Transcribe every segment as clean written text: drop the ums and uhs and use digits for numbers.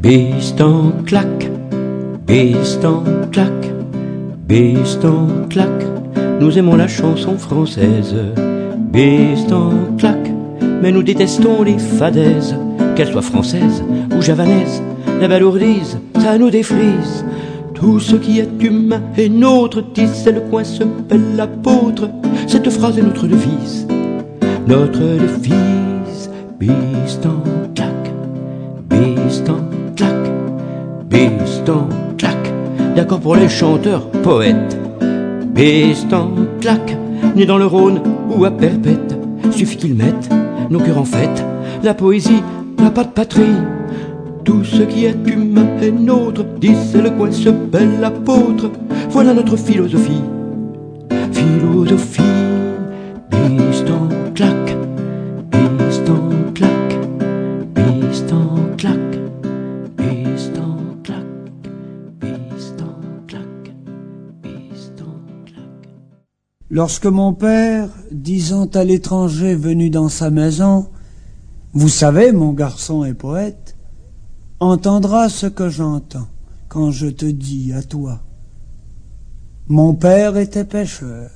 Bistan claque, bistan claque, bistan claque, nous aimons la chanson française. Bistan claque, mais nous détestons les fadaises, qu'elles soient françaises ou javanaises. La balourdise, ça nous défrise. Tout ce qui est humain est nôtre, disait le coin se pèle l'apôtre. Cette phrase est notre devise, notre devise. Bistan claque, bistan claque, bistan claque. D'accord pour les chanteurs, poètes. Bistan claque, né dans le Rhône ou à Perpète, suffit qu'ils mettent nos cœurs en fête. La poésie n'a pas de patrie. Tout ce qui est humain est nôtre, disait le coin se bel apôtre. Voilà notre philosophie. Philosophie. Bistan claque, bistan claque, bistan claque, bistan claque, bistan claque, bistan claque. Lorsque mon père, 10 ans à l'étranger venu dans sa maison, vous savez, mon garçon est poète, entendra ce que j'entends quand je te dis à toi. Mon père était pêcheur.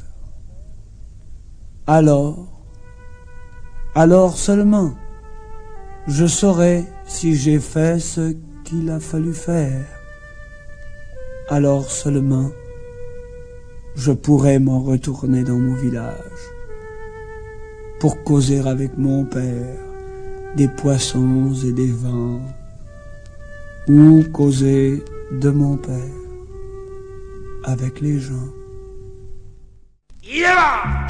Alors seulement, je saurai si j'ai fait ce qu'il a fallu faire. Alors seulement, je pourrai m'en retourner dans mon village pour causer avec mon père des poissons et des vents, ou causer de mon père avec les gens. Yeah!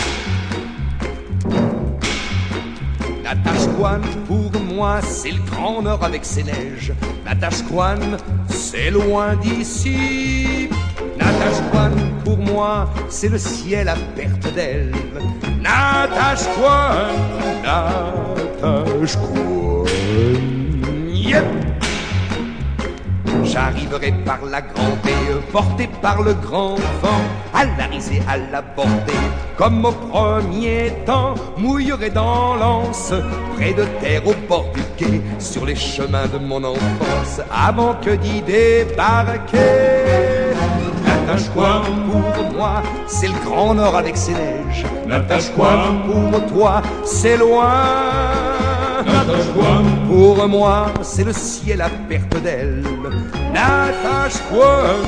Natashquan, pour moi, c'est le grand nord avec ses neiges. Natashquan, c'est loin d'ici. Natashquan, pour moi, c'est le ciel à perte d'aile. Natashquan, Natashquan, yep! J'arriverai par la grande baie, porté par le grand vent, à la risée, à la bordée, comme au premier temps, mouillerai dans l'anse, près de terre au bord du quai, sur les chemins de mon enfance, avant que d'y débarquer. Natashquan, pour moi, c'est le grand nord avec ses neiges. Natashquan, pour toi, c'est loin. Natashquan, pour moi, c'est le ciel à perte d'aile. Natashquan,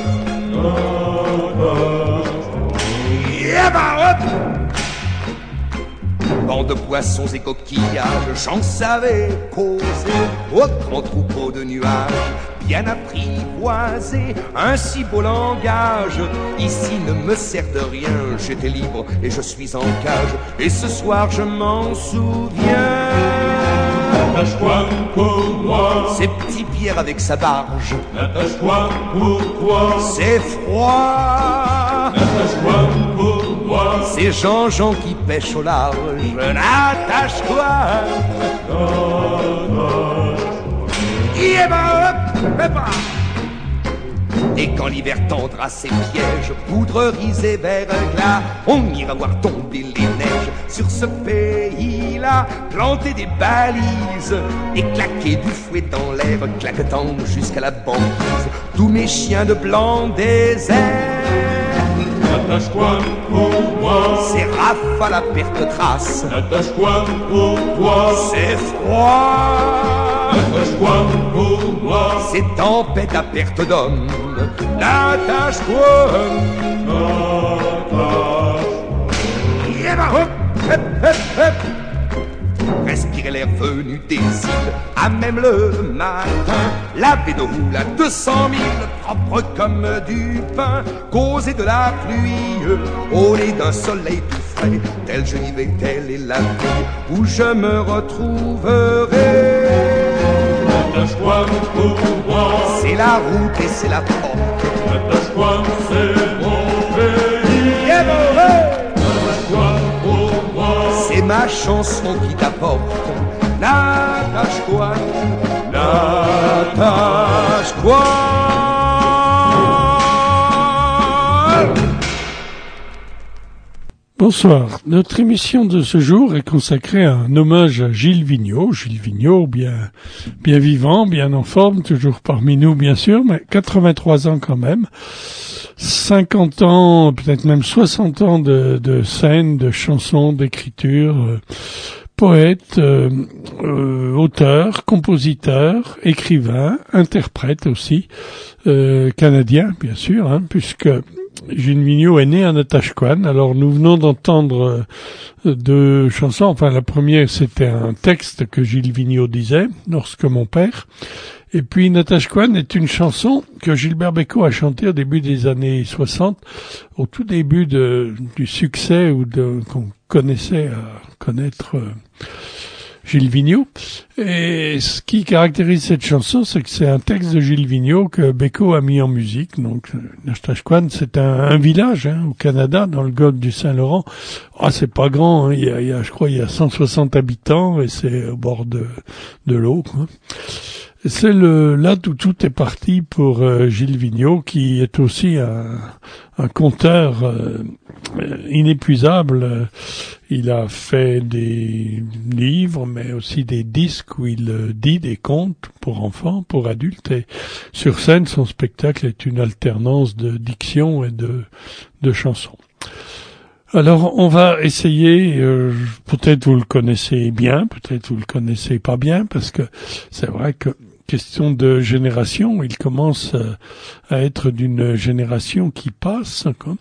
bancs de poissons et coquillages, j'en savais causer au grand troupeau de nuages, bien apprivoisé, un si beau langage, ici ne me sert de rien, j'étais libre et je suis en cage, et ce soir je m'en souviens. Natashquan pour moi, ces petits Pierre avec sa barge. Natashquan pour toi, c'est froid. Natashquan pour moi, ces Jean-Jean qui pêchent au large. Natashquan. Et quand l'hiver tendra ses pièges, poudreries et verglas, on ira voir tomber les neiges sur ce pays-là, planter des balises et claquer du fouet dans l'air, claquetant jusqu'à la banquise tous mes chiens de blanc désert. Natashquan pour moi, c'est rafale à perte de trace. Natashquan pour toi, c'est froid. Natashquan pour moi, c'est tempête à perte d'homme. Natashquan. Respirer l'air venu des îles, à même le matin, laver nos moules à 200 000, propre comme du pain, causer de la pluie, au nez d'un soleil tout frais, tel je n'y vais, telle est la vie, où je me retrouverai. Natashquan pour moi, c'est la route et c'est la porte. Natashquan c'est mon pays. Natashquan pour moi, c'est ma chanson qui t'apporte. Natashquan, Natashquan. Bonsoir. Notre émission de ce jour est consacrée à un hommage à Gilles Vigneault. Gilles Vigneault, bien vivant, bien en forme, toujours parmi nous, bien sûr, mais 83 ans quand même. 50 ans, peut-être même 60 ans de scènes, de chansons, d'écriture, poète, auteur, compositeur, écrivain, interprète aussi, canadien, bien sûr, puisque Gilles Vigneault est né à Natashquan. Alors nous venons d'entendre deux chansons. Enfin, la première, c'était un texte que Gilles Vigneault disait lorsque mon père. Et puis Natashquan est une chanson que Gilbert Bécaud a chantée au début des années 60, au tout début du succès qu'on connaissait à connaître Gilles Vigneault. Et ce qui caractérise cette chanson, c'est que c'est un texte de Gilles Vigneault que Bécaud a mis en musique. Donc, Natashquan, c'est un village au Canada, dans le golfe du Saint-Laurent. C'est pas grand, je crois il y a 160 habitants et c'est au bord de l'eau, quoi. C'est là où tout est parti pour Gilles Vigneault, qui est aussi un conteur inépuisable. Il a fait des livres, mais aussi des disques où il dit des contes pour enfants, pour adultes. Et sur scène, son spectacle est une alternance de diction et de chansons. Alors, on va essayer, peut-être vous le connaissez bien, peut-être vous le connaissez pas bien, parce que c'est vrai que question de génération, il commence à être d'une génération qui passe, quoi.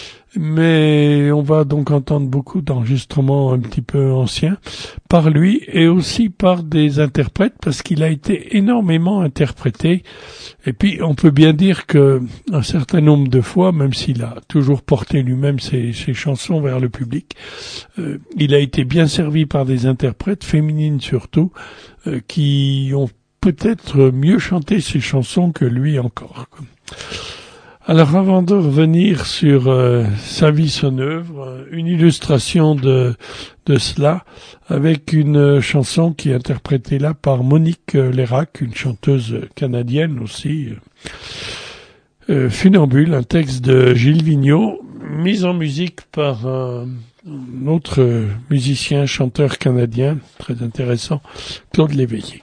Mais on va donc entendre beaucoup d'enregistrements un petit peu anciens par lui et aussi par des interprètes, parce qu'il a été énormément interprété. Et puis on peut bien dire que un certain nombre de fois, même s'il a toujours porté lui-même ses chansons vers le public, il a été bien servi par des interprètes féminines surtout, qui ont peut-être mieux chanté ses chansons que lui encore. Alors avant de revenir sur sa vie, son œuvre, une illustration de cela avec une chanson qui est interprétée là par Monique Lérac, une chanteuse canadienne aussi, Funambule, un texte de Gilles Vigneault, mis en musique par un autre musicien, chanteur canadien, très intéressant, Claude Léveillé.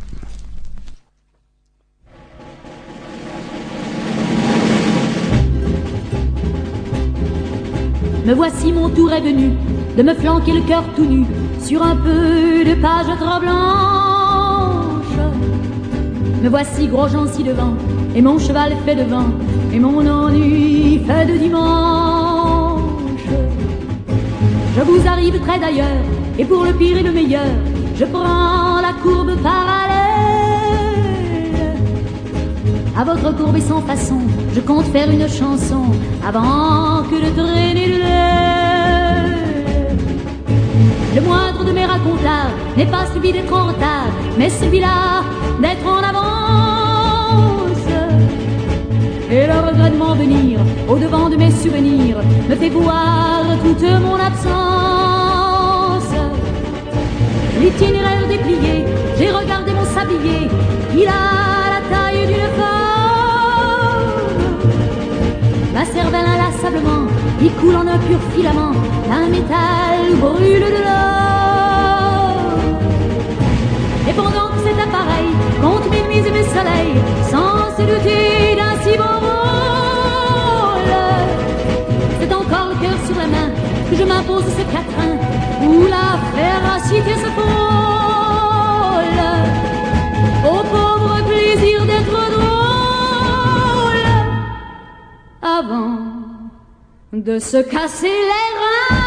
Me voici, mon tour est venu de me flanquer le cœur tout nu sur un peu de page trop blanche. Me voici gros gentil devant, et mon cheval fait devant, et mon ennui fait de dimanche. Je vous arrive très d'ailleurs, et pour le pire et le meilleur, je prends la courbe parallèle. À votre courbe et sans façon, je compte faire une chanson avant que de traîner le lait. Le moindre de mes racontards n'est pas celui d'être en retard, mais celui-là d'être en avance. Et le regret de m'en venir au-devant de mes souvenirs me fait voir toute mon absence. L'itinéraire déplié, j'ai regardé mon sablier, il a la taille d'une femme. Ma cervelle inlassablement, il coule en un pur filament, un métal brûle de l'or. Et pendant que cet appareil compte mes nuits et mes soleils, sans se douter d'un si beau rôle, c'est encore le cœur sur la main que je m'impose ce quatrain où la férocité se frôle. Au pauvre plaisir d'être drôle, avant de se casser les reins.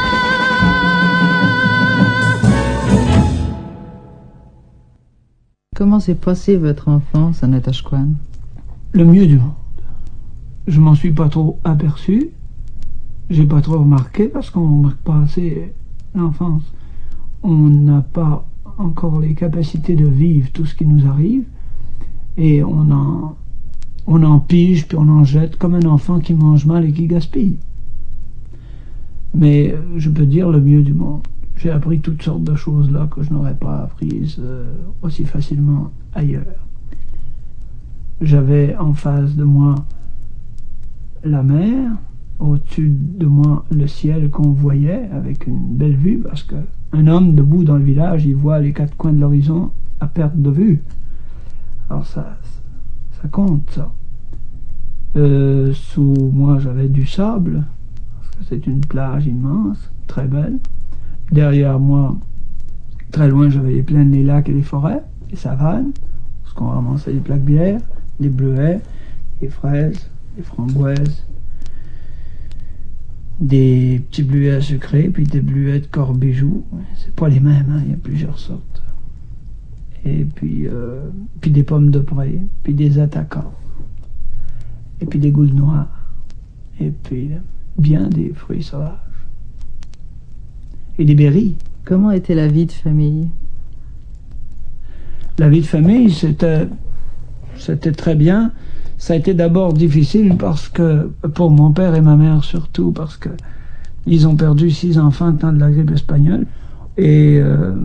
Comment s'est passée votre enfance à Natashquan? Le mieux du monde. Je m'en suis pas trop aperçu. J'ai pas trop remarqué parce qu'on ne remarque pas assez l'enfance. On n'a pas encore les capacités de vivre tout ce qui nous arrive et on en pige puis on en jette comme un enfant qui mange mal et qui gaspille. Mais je peux dire le mieux du monde. J'ai appris toutes sortes de choses là que je n'aurais pas apprises aussi facilement ailleurs. J'avais en face de moi la mer, au-dessus de moi le ciel qu'on voyait avec une belle vue, parce que un homme debout dans le village, il voit les quatre coins de l'horizon à perte de vue. Alors ça compte, ça. Sous moi, j'avais du sable, parce que c'est une plage immense, très belle. Derrière moi, très loin, j'avais les plaines, les lacs et les forêts, les savanes, parce qu'on ramassait les plaques bières, les bleuets, les fraises, les framboises, des petits bleuets sucrés, puis des bleuets de corps-bijoux. C'est pas les mêmes, hein, il y a plusieurs sortes. Et puis des pommes de pré, puis des attaquants, et puis des goules noires, et puis bien des fruits sauvages. Et des berries. Comment était la vie de famille? La vie de famille, c'était très bien. Ça a été d'abord difficile parce que, pour mon père et ma mère surtout, parce que ils ont perdu 6 enfants le temps de la grippe espagnole. Et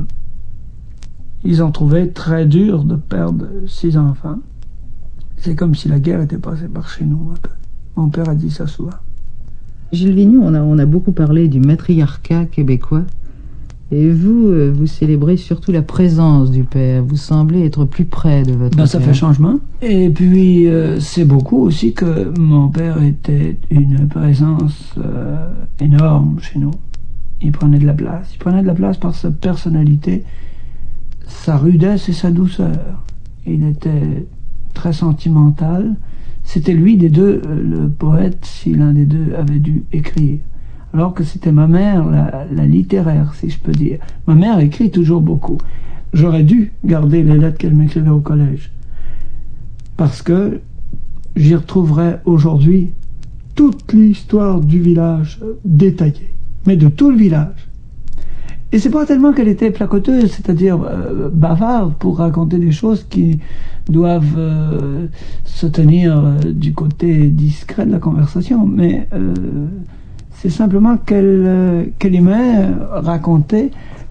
ils ont trouvé très dur de perdre 6 enfants. C'est comme si la guerre était passée par chez nous un peu. Mon père a dit ça souvent. Gilles Vignoux, on a beaucoup parlé du matriarcat québécois. Et vous, vous célébrez surtout la présence du père. Vous semblez être plus près de votre père. Ça fait changement. Et puis, c'est beaucoup aussi que mon père était une présence énorme chez nous. Il prenait de la place. Il prenait de la place par sa personnalité, sa rudesse et sa douceur. Il était très sentimental. C'était lui des deux, le poète, si l'un des deux avait dû écrire. Alors que c'était ma mère, la littéraire, si je peux dire. Ma mère écrit toujours beaucoup. J'aurais dû garder les lettres qu'elle m'écrivait au collège. Parce que j'y retrouverais aujourd'hui toute l'histoire du village détaillée. Mais de tout le village. Et c'est pas tellement qu'elle était placoteuse, c'est-à-dire bavarde pour raconter des choses qui doivent se tenir du côté discret de la conversation, mais c'est simplement qu'elle aimait raconter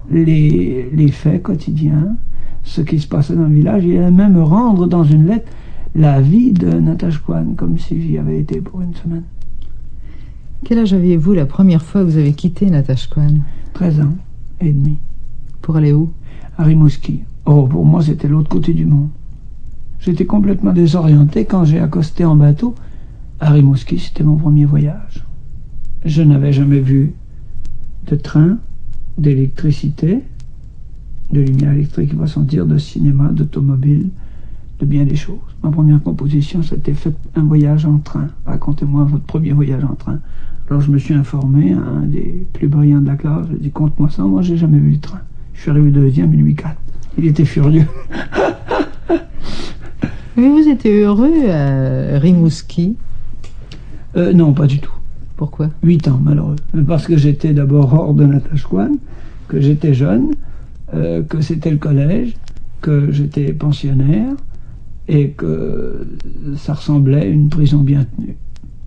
les faits quotidiens, ce qui se passait dans le village, et elle aimait me rendre dans une lettre la vie de Natashquan, comme si j'y avais été pour une semaine. Quel âge aviez-vous la première fois que vous avez quitté Natashquan? 13 ans et demi. Pour aller où? À Rimouski. Oh, pour moi, c'était l'autre côté du monde. J'étais complètement désorienté quand j'ai accosté en bateau. À Rimouski, c'était mon premier voyage. Je n'avais jamais vu de train, d'électricité, de lumière électrique, il va s'en dire, de cinéma, d'automobile, de bien des choses. Ma première composition, c'était fait un voyage en train. Racontez-moi votre premier voyage en train. Alors je me suis informé, un des plus brillants de la classe, je dis conte-moi ça, moi j'ai jamais vu le train. Je suis arrivé deuxième, et lui 4. Il était furieux. Mais vous étiez heureux à Rimouski? Non, pas du tout. Pourquoi? 8 ans, malheureux. Parce que j'étais d'abord hors de Natashquan, que j'étais jeune, que c'était le collège, que j'étais pensionnaire, et que ça ressemblait à une prison bien tenue.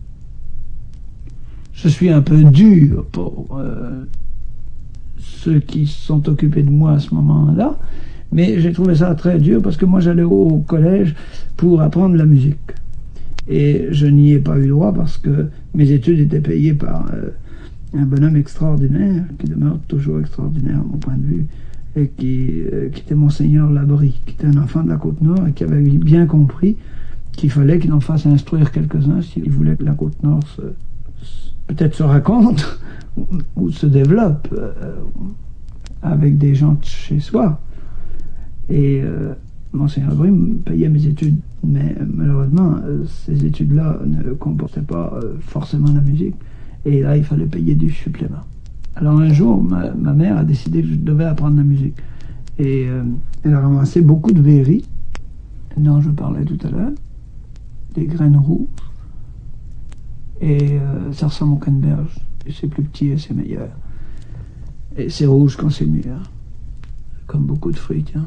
Je suis un peu dur pour ceux qui se sont occupés de moi à ce moment-là, mais j'ai trouvé ça très dur parce que moi j'allais au collège pour apprendre la musique. Et je n'y ai pas eu droit parce que mes études étaient payées par un bonhomme extraordinaire, qui demeure toujours extraordinaire à mon point de vue, et qui était Monseigneur Labrie, qui était un enfant de la Côte-Nord et qui avait bien compris qu'il fallait qu'il en fasse instruire quelques-uns s'il voulait que la Côte-Nord peut-être se raconte ou se développe avec des gens de chez soi. Et Monseigneur Labrie me payait mes études, mais malheureusement ces études-là ne comportaient pas forcément la musique, et là il fallait payer du supplément. Alors un jour ma mère a décidé que je devais apprendre la musique, et elle a ramassé beaucoup de berries dont je parlais tout à l'heure, des graines rouges, et ça ressemble au canneberge, et c'est plus petit et c'est meilleur, et c'est rouge quand c'est mûr, comme beaucoup de fruits, tiens.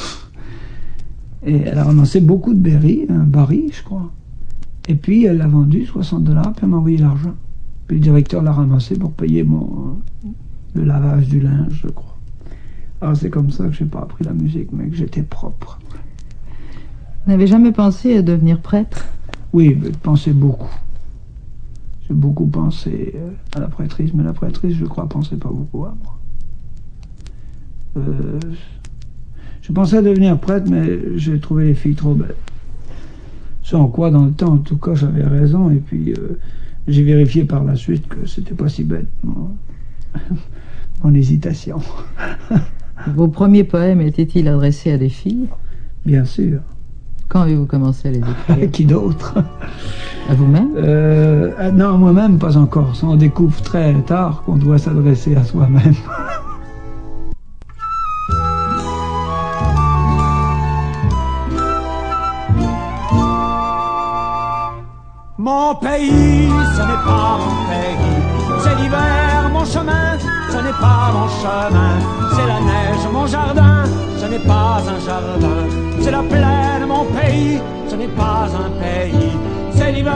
Et elle a ramassé beaucoup de berries, un baril je crois, et puis elle l'a vendu $60, puis elle m'a envoyé l'argent, puis le directeur l'a ramassé pour payer le lavage du linge, je crois. Alors c'est comme ça que j'ai pas appris la musique, mais que j'étais propre. Vous n'avez jamais pensé à devenir prêtre? Oui, je pensais beaucoup. J'ai beaucoup pensé à la prêtrise, mais la prêtrise, je crois, pensait pas beaucoup à moi. Je pensais devenir prêtre, mais j'ai trouvé les filles trop belles. Sans quoi, dans le temps, en tout cas, j'avais raison, et puis j'ai vérifié par la suite que c'était pas si bête, mon hésitation. Vos premiers poèmes étaient-ils adressés à des filles? Bien sûr. Quand avez-vous commencé à les écrire? Qui d'autre? À vous-même? Non, moi-même, pas encore. On découvre très tard qu'on doit s'adresser à soi-même. Mon pays, ce n'est pas mon pays. C'est l'hiver, mon chemin, ce n'est pas mon chemin. C'est la neige, mon jardin, ce n'est pas un jardin. C'est la plaine, mon pays, ce n'est pas un pays. C'est l'hiver.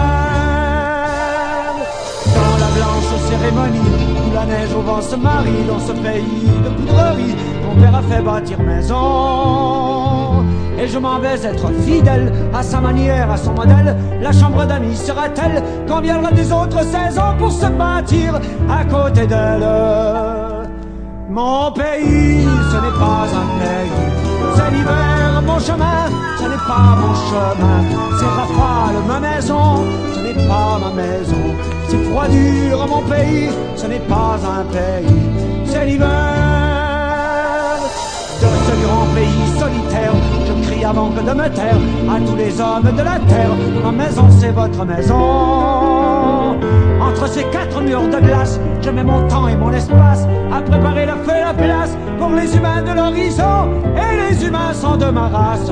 Dans la blanche cérémonie, où la neige au vent se marie, dans ce pays de poudrerie, mon père a fait bâtir maison. Et je m'en vais être fidèle à sa manière, à son modèle. La chambre d'amis sera-t-elle quand viendra des autres saisons pour se bâtir à côté d'elle? Mon pays, ce n'est pas un pays. C'est l'hiver, mon chemin, ce n'est pas mon chemin. C'est rafale, ma maison, ce n'est pas ma maison. C'est froid dur, mon pays, ce n'est pas un pays. C'est l'hiver. De ce grand pays solitaire, je crie avant que de me taire à tous les hommes de la terre. Ma maison, c'est votre maison. Entre ces quatre murs de glace, je mets mon temps et mon espace à préparer le feu et la place pour les humains de l'horizon. Et les humains sont de ma race.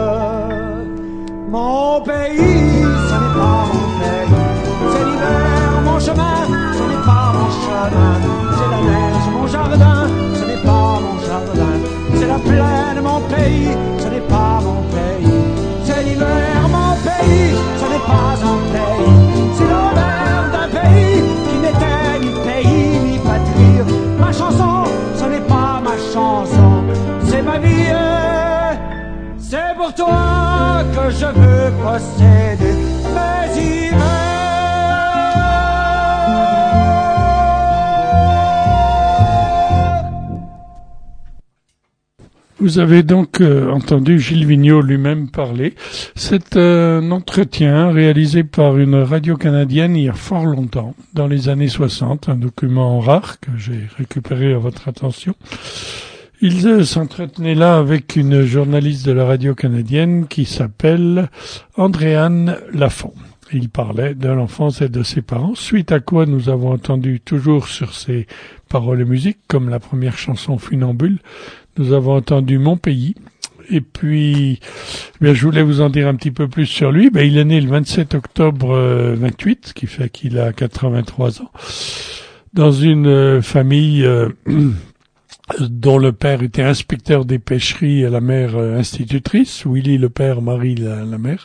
Mon pays, ce n'est pas mon pays. C'est l'hiver, mon chemin, ce n'est pas mon chemin. C'est la neige, mon jardin, ce n'est pas mon jardin. C'est la plaine, mon pays, ce n'est pas mon pays. C'est l'hiver, mon pays, ce n'est pas un pays. C'est l'envers d'un pays qui n'était ni pays ni patrie. Ma chanson, ce n'est pas ma chanson, c'est ma vie. C'est pour toi que je veux posséder mes hivers. Vous avez donc entendu Gilles Vigneault lui-même parler. C'est un entretien réalisé par une radio canadienne il y a fort longtemps, dans les années 60, un document rare que j'ai récupéré à votre attention. Il s'entretenait là avec une journaliste de la radio canadienne qui s'appelle Andréane Lafont. Il parlait de l'enfance et de ses parents, suite à quoi nous avons entendu toujours sur ses paroles et musique, comme la première chanson Funambule, nous avons entendu Mon pays. Et puis, je voulais vous en dire un petit peu plus sur lui. Il est né le 27 octobre 28, ce qui fait qu'il a 83 ans, dans une famille dont le père était inspecteur des pêcheries et la mère institutrice, Willy le père, Marie la mère.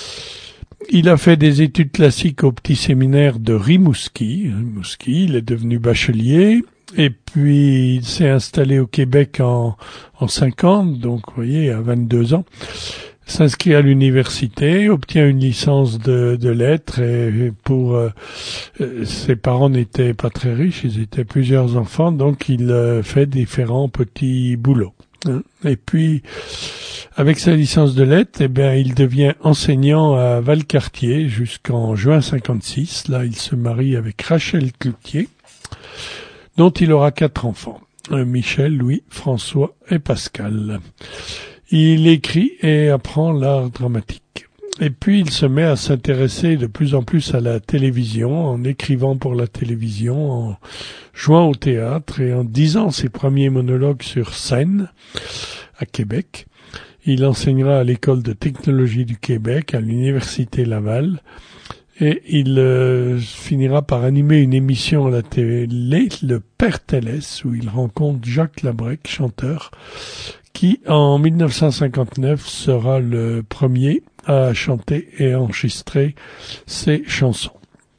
Il a fait des études classiques au petit séminaire de Rimouski. Il est devenu bachelier. Et puis, il s'est installé au Québec en 50, donc, vous voyez, à 22 ans. S'inscrit à l'université, obtient une licence de lettres et pour ses parents n'étaient pas très riches, ils étaient plusieurs enfants, donc il fait différents petits boulots. Et puis, avec sa licence de lettres, il devient enseignant à Valcartier jusqu'en juin 56. Là, il se marie avec Rachel Cloutier, dont il aura 4 enfants, Michel, Louis, François et Pascal. Il écrit et apprend l'art dramatique. Et puis il se met à s'intéresser de plus en plus à la télévision, en écrivant pour la télévision, en jouant au théâtre et en disant ses premiers monologues sur scène à Québec. Il enseignera à l'école de technologie du Québec, à l'université Laval. Et il finira par animer une émission à la télé, le Père Télès, où il rencontre Jacques Labrec, chanteur, qui en 1959 sera le premier à chanter et enregistrer ses chansons.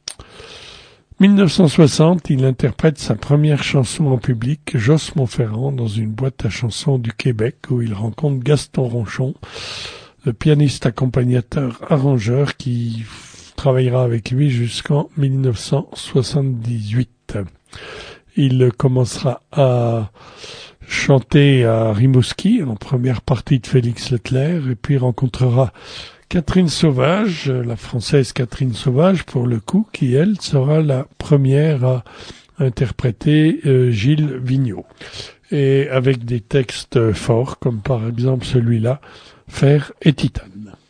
1960, il interprète sa première chanson en public, Josse Montferrand, dans une boîte à chansons du Québec, où il rencontre Gaston Ronchon, le pianiste accompagnateur arrangeur qui travaillera avec lui jusqu'en 1978. Il commencera à chanter à Rimouski, en première partie de Félix Leclerc, et puis rencontrera Catherine Sauvage, la française Catherine Sauvage, pour le coup, qui, elle, sera la première à interpréter Gilles Vigneault. Et avec des textes forts, comme par exemple celui-là, Fer et titane.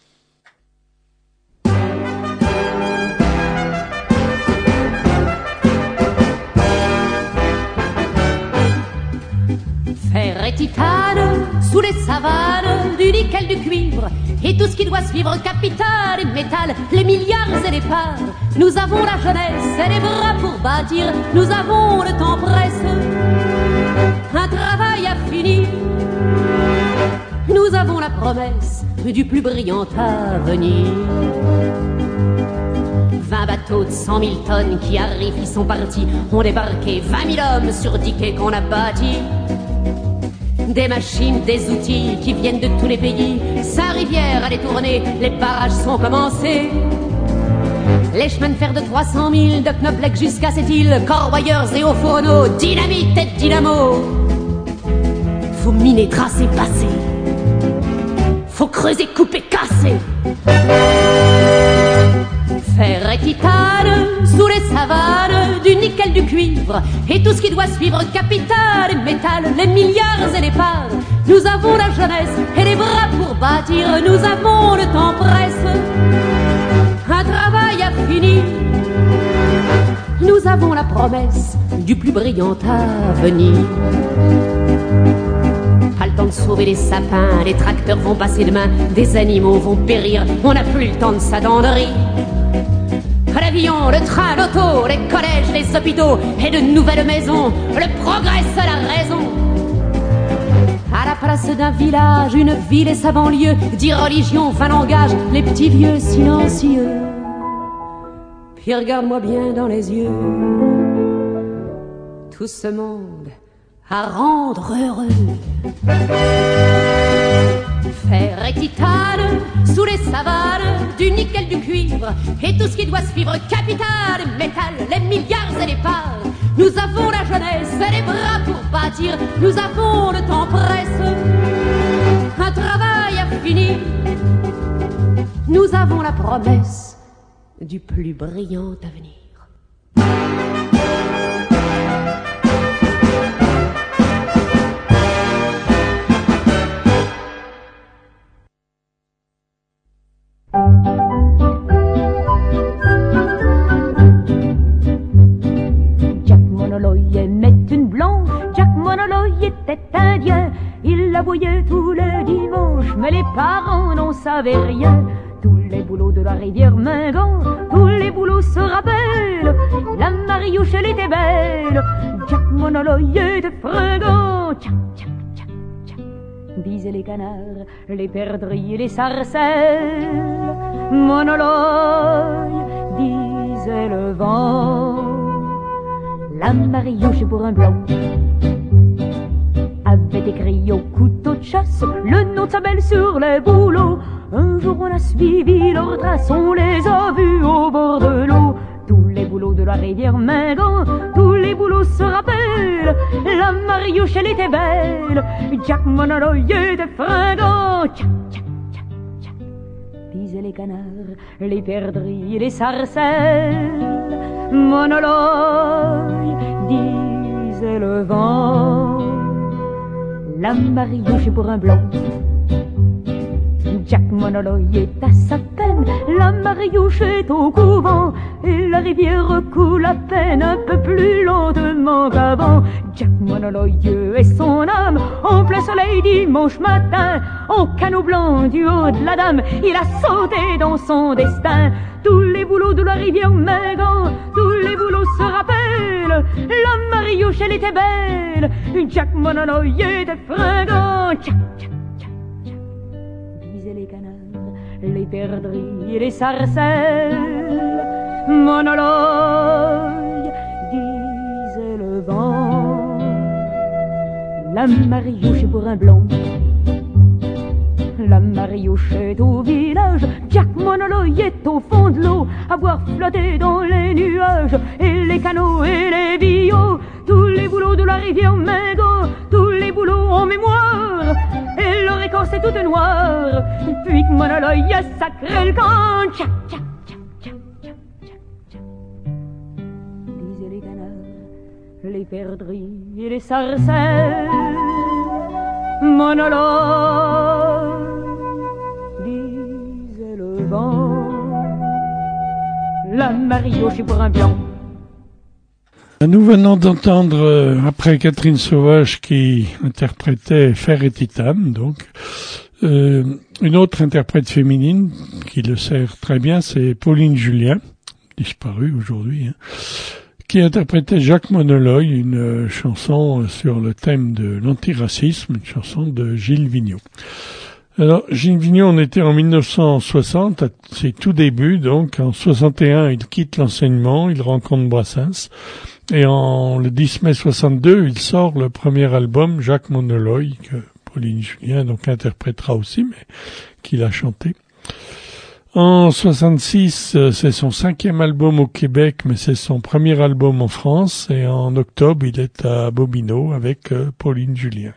Fer et titane, sous les savanes, du nickel, du cuivre, et tout ce qui doit suivre, capital et métal, les milliards et les parts. Nous avons la jeunesse et les bras pour bâtir, nous avons le temps presse, un travail à finir. Nous avons la promesse du plus brillant avenir. 20 bateaux de 100 000 tonnes qui arrivent, qui sont partis, ont débarqué 20 000 hommes sur 10 quais qu'on a bâtis. Des machines, des outils qui viennent de tous les pays. Saint-Rivière a les tournées, les barrages sont commencés. Les chemins de fer de 300 000, de Knobleck jusqu'à cette île, corroyeurs et hauts fourneaux, dynamite et dynamo. Faut miner, tracer, passer. Faut creuser, couper, casser. Fer et titane, sous les savanes, du nickel, du cuivre, et tout ce qui doit suivre, capital et métal, les milliards et les parts. Nous avons la jeunesse et les bras pour bâtir, nous avons le temps presse, un travail à finir. Nous avons la promesse du plus brillant avenir. Pas le temps de sauver les sapins, les tracteurs vont passer demain, des animaux vont périr, on n'a plus le temps de s'attendrir. L'avion, le train, l'auto, les collèges, les hôpitaux et de nouvelles maisons, le progrès c'est la raison. À la place d'un village, une ville et sa banlieue, 10 religions, 20 langages, les petits vieux silencieux. Puis regarde-moi bien dans les yeux, tout ce monde à rendre heureux. Fer et titane, sous les savanes, du nickel, du cuivre, et tout ce qui doit suivre, capital, métal, les milliards et les parts. Nous avons la jeunesse et les bras pour bâtir, nous avons le temps presse, un travail à finir. Nous avons la promesse du plus brillant avenir. Jack Monoloy aimait une blanche, Jack Monoloy était indien. Il la voyait tous les dimanches, mais les parents n'en savaient rien. Tous les boulots de la rivière Mingan, tous les boulots se rappellent. La Mariouche, elle était belle, Jack Monoloy était fringant. Tchac, tchac, tchac, tchac, disaient les canards, les perdrix et les sarcelles. Monoloy, disait le vent. La Mariouche pour un blanc avait écrit au couteau de chasse le nom de sa belle sur les bouleaux. Un jour on a suivi leurs traces, on les a vus au bord de l'eau. Tous les boulots de la rivière Mingan, tous les boulots se rappellent. La Mariouche, elle était belle, Jack Monoloy était fringant. Tchac, tchac, tchac, tchac, disaient les canards, les perdrix et les sarcelles. Monoloy, disait le vent. La Mariouche est pour un blanc, Jack Monoloy est à sa peine. La Mariouche est au couvent, et la rivière coule à peine un peu plus lentement qu'avant. Jack Monoloy et son âme, en plein soleil dimanche matin, en canot blanc du haut de la dame, il a sauté dans son destin. Tous les boulots de la rivière Mingan, tous les boulots se rappellent. La Mariouche, elle était belle, Jack Monoloy était fringant. Tchac, tchac, tchac, tchac, disaient les canards, les perdrix et les sarcelles. Monoloy, disait le vent. La Mariouche est pour un blanc, la Mariouche est au village, Jack Monoloy Manolo est au fond de l'eau, à voir flotter dans les nuages, et les canots et les billots, tous les boulots de la rivière Mingo, tous les boulots en mémoire, et leur écorce est toute noire, puis que Manolo a sacré le camp. Tcha, tcha, tcha, tcha, tcha, tcha, tcha. Disaient les canards, les perdrix et les sarcelles, Manolo, disait le vent, la marioche est pour un blanc. Nous venons d'entendre, après Catherine Sauvage qui interprétait Fer et Titane, donc, une autre interprète féminine qui le sert très bien, c'est Pauline Julien, disparue aujourd'hui, hein, qui interprétait Jacques Monoloy, une chanson sur le thème de l'antiracisme, une chanson de Gilles Vigneault. Alors, Gilles Vigneault, on était en 1960, à ses tout débuts, donc en 61, il quitte l'enseignement, il rencontre Brassens, et le 10 mai 62, il sort le premier album, Jacques Monoloy, que Pauline Julien donc interprétera aussi, mais qu'il a chanté. En 66, c'est son 5e album au Québec, mais c'est son premier album en France, et en octobre, il est à Bobino avec Pauline Julien.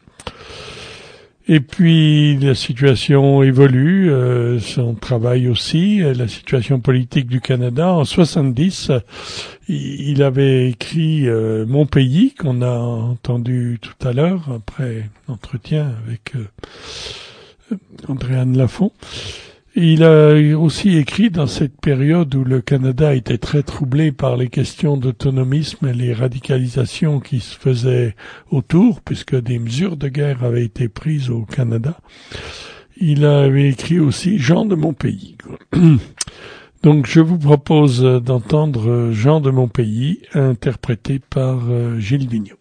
Et puis, la situation évolue, son travail aussi, la situation politique du Canada. En 70, il avait écrit Mon pays, qu'on a entendu tout à l'heure, après l'entretien avec Andréane Lafont. Il a aussi écrit dans cette période où le Canada était très troublé par les questions d'autonomisme et les radicalisations qui se faisaient autour, puisque des mesures de guerre avaient été prises au Canada. Il avait écrit aussi Jean de mon pays. Donc je vous propose d'entendre Jean de mon pays, interprété par Gilles Vigneault.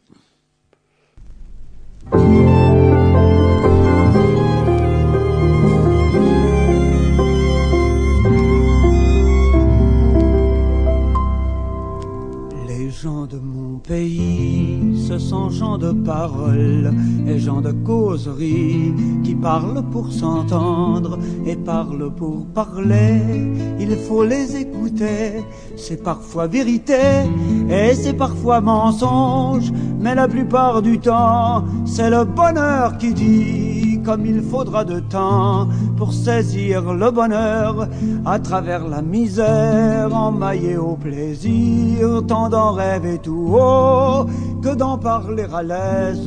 Gens de mon pays, ce sont gens de parole et gens de causerie qui parlent pour s'entendre et parlent pour parler. Il faut les écouter, c'est parfois vérité et c'est parfois mensonge, mais la plupart du temps, c'est le bonheur qui dit, comme il faudra de temps pour saisir le bonheur à travers la misère, emmaillé au plaisir, tant d'en rêver tout haut que d'en parler à l'aise.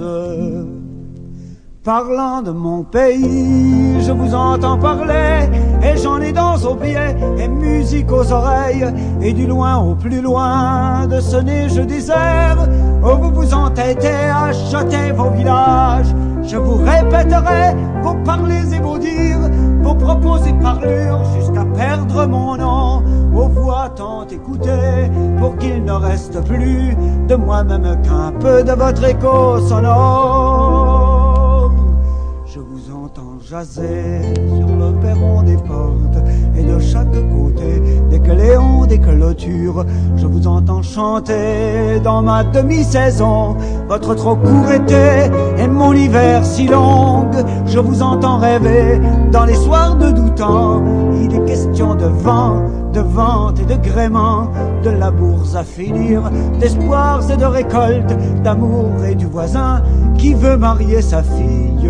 Parlant de mon pays, je vous entends parler, et j'en ai danse aux pieds, et musique aux oreilles, et du loin au plus loin de ce neige désert, où vous vous entêtez à jeter vos villages. Je vous répéterai vos parlers et vos dires, vos propos et parlures, jusqu'à perdre mon nom, aux voix tant écoutées, pour qu'il ne reste plus de moi-même qu'un peu de votre écho sonore. Je vous entends jaser sur le perron des portes, et de chaque côté des cléons, des clôtures. Je vous entends chanter dans ma demi-saison votre trop court été et mon hiver si long. Je vous entends rêver dans les soirs de doux temps. Il est question de vent, de vente et de gréement, de labours à finir, d'espoirs et de récoltes, d'amour et du voisin qui veut marier sa fille.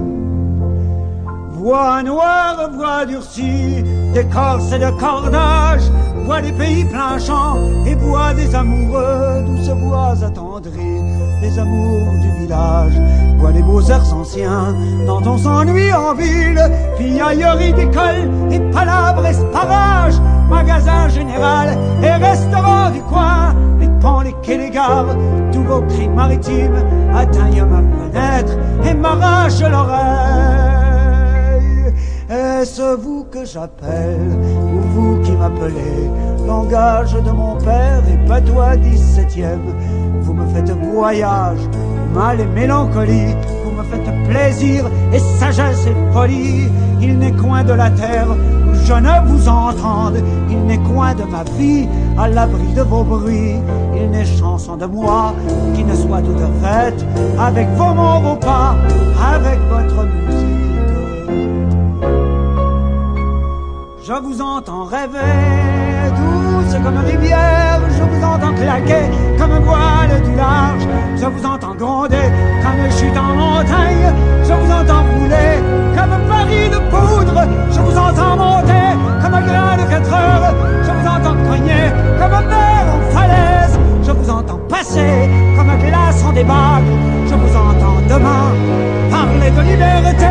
Voix noire, voix durcie, d'écorce et de cordage, voix des pays plein champ et voix des amoureux, douces voix attendries, des amours du village, voix des beaux airs anciens, dont on s'ennuie en ville, piaillerie d'école et palabres esparage, magasin général et restaurant du coin, les ponts, les quais, les gares, tous vos cris maritimes atteignent ma fenêtre et m'arrachent l'oreille. Est-ce vous que j'appelle, ou vous qui m'appelez, langage de mon père et patois 17e? Vous me faites voyage, mal et mélancolie, vous me faites plaisir et sagesse et folie. Il n'est coin de la terre où je ne vous entende, il n'est coin de ma vie à l'abri de vos bruits. Il n'est chanson de moi qui ne soit toute faite avec vos mots, vos pas, avec votre musique. je vous entends rêver, douce comme rivière, je vous entends claquer comme voile du large, je vous entends gronder comme chute en montagne, je vous entends rouler comme Paris de poudre, je vous entends monter comme un grain de 4 heures, je vous entends cogner comme mer en falaise, je vous entends passer comme un glace en débâcle, je vous entends demain parler de liberté.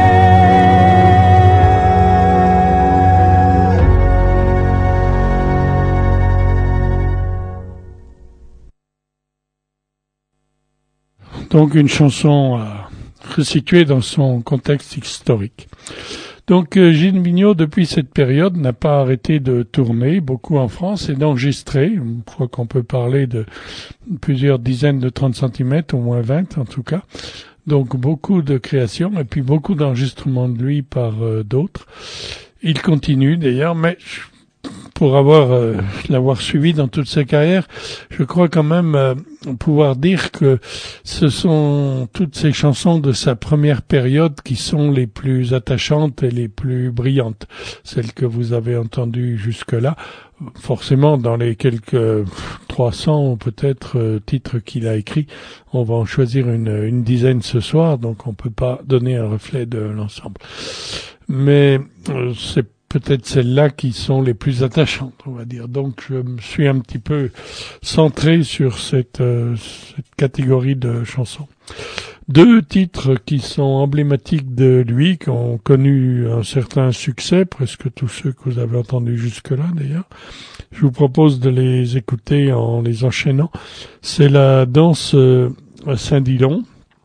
Donc une chanson resituée dans son contexte historique. Donc Gilles Vigneault, depuis cette période, n'a pas arrêté de tourner, beaucoup en France, et d'enregistrer. Je crois qu'on peut parler de plusieurs dizaines de 30 cm, au moins 20 en tout cas. Donc beaucoup de créations, et puis beaucoup d'enregistrements de lui par d'autres. Il continue d'ailleurs, mais pour l'avoir suivi dans toute sa carrière, je crois quand même pouvoir dire que ce sont toutes ces chansons de sa première période qui sont les plus attachantes et les plus brillantes. Celles que vous avez entendues jusque-là, forcément dans les quelques 300 ou peut-être titres qu'il a écrits, on va en choisir une dizaine ce soir, donc on peut pas donner un reflet de l'ensemble. Mais c'est peut-être celles-là qui sont les plus attachantes, on va dire. Donc, je me suis un petit peu centré sur cette catégorie de chansons. 2 titres qui sont emblématiques de lui, qui ont connu un certain succès, presque tous ceux que vous avez entendus jusque-là, d'ailleurs. Je vous propose de les écouter en les enchaînant. C'est la danse à Saint-Dillon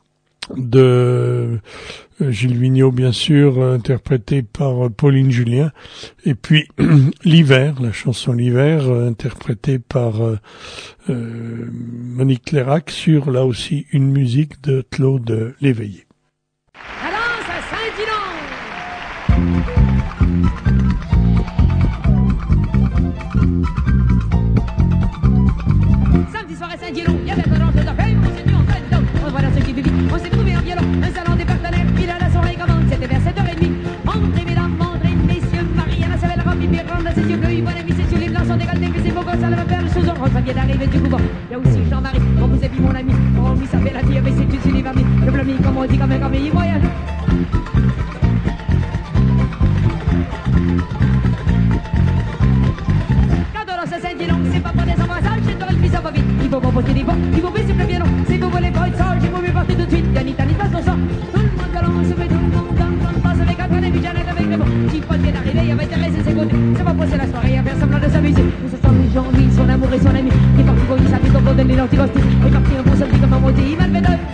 de Gilles Vigneault, bien sûr, interprété par Pauline Julien, et puis l'hiver, la chanson l'hiver, interprétée par Monique Clairac, sur là aussi une musique de Claude Léveillé. La danse à Saint-Dillon. Samedi soir à Saint-Dillon, il y avait pas grand chose à faire, on s'est mis en train de danse, on va danser qui vit, on s'est trouvé un violon, un salon des partenaires, puis là la soirée commence, c'était vers 7h30. Entrez mesdames, entrez messieurs, Mariana savait la robe, Miranda ses yeux bleus, Yvonne a mis ses yeux, les blancs sont décolletés, que c'est beau gosse, ça va faire le chose en rose, ça vient d'arriver du couvent. Il y a aussi Jean-Marie, on vous a vu mon ami, on lui savait la dire, mais c'est une univermi, le blâmi, comme on dit, comme il voyage. C'est pas pour des embrassages, c'est dans le fils, ça va vite. Il faut composer des voix, il faut baisser le violon. Si vous voulez pas être sage, il vaut mieux partir tout de suite. Yannick, passe ton sang. Tout le monde balance, mais tout le monde danse avec un train et puis Jeannette avec les mots. Si Paul vient d'arriver, il va intéresser ses côtés. C'est pas passer la soirée à faire semblant de s'amuser. Nous ce soir, lui, Jean-Louis, son amour et son ami. Il est parti pour une samedi, comme on donne les lentilles. Il est parti un bon samedi comme un monté, il m'a le médaille.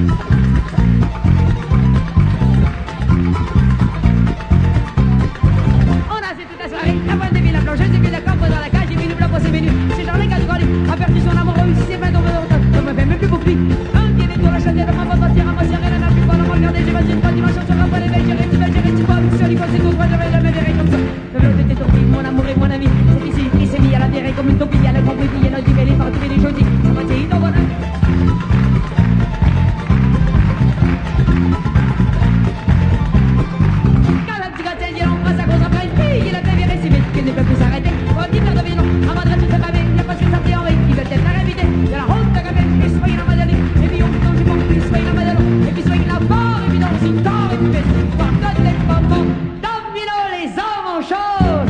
On a fait toute la soirée, la bonne demi, la plongeuse, et puis d'accord, dans la cage, j'ai mis le blanc pour ses menus. C'est dans les cas de Grandi, a perdu son amoureux, si c'est pas tombé dans le temps, je me fais même plus pour lui. Un qui est sur la chaîne, on va partir, on va serrer la nappe, on va regarder, j'ai pas une fois dimanche, sur un point les belles, j'ai pas, sur les côtés, c'est tout, moi j'aurais jamais verré comme ça. Le bleu était tombé, mon amour et mon ami, c'est ici, il s'est mis à la verrée comme une tombille, à la compris, il y a notre duvet, les parties, les jeudis, ça va tirer dans voilà. Quand la petite gâtelle, il embrasse à cause après une fille, il a fait virer si vite qu'il ne peut plus s'arrêter. On dit faire de violon, avant de tout se paver, il a pas su sortir en rire, il veut peut-être la réviter. Il y a la honte de Gabelle, il soigne la madeleine, et puis on dit dans du monde, il soigne la madeleine, et puis soigne la barre, et puis dans le citard, et puis fait l'histoire de les mamans. Domino, les hommes en chose.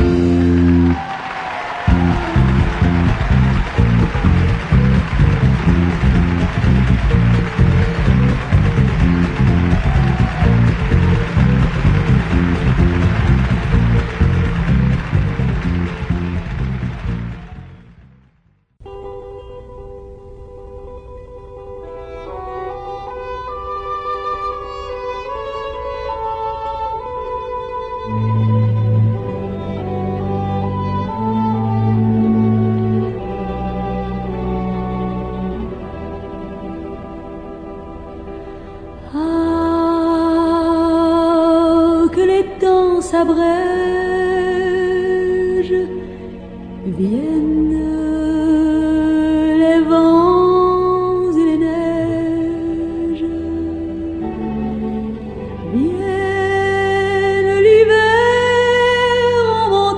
Ah, que les temps s'abrègent, viennent les vents et les neiges, viennent l'hiver en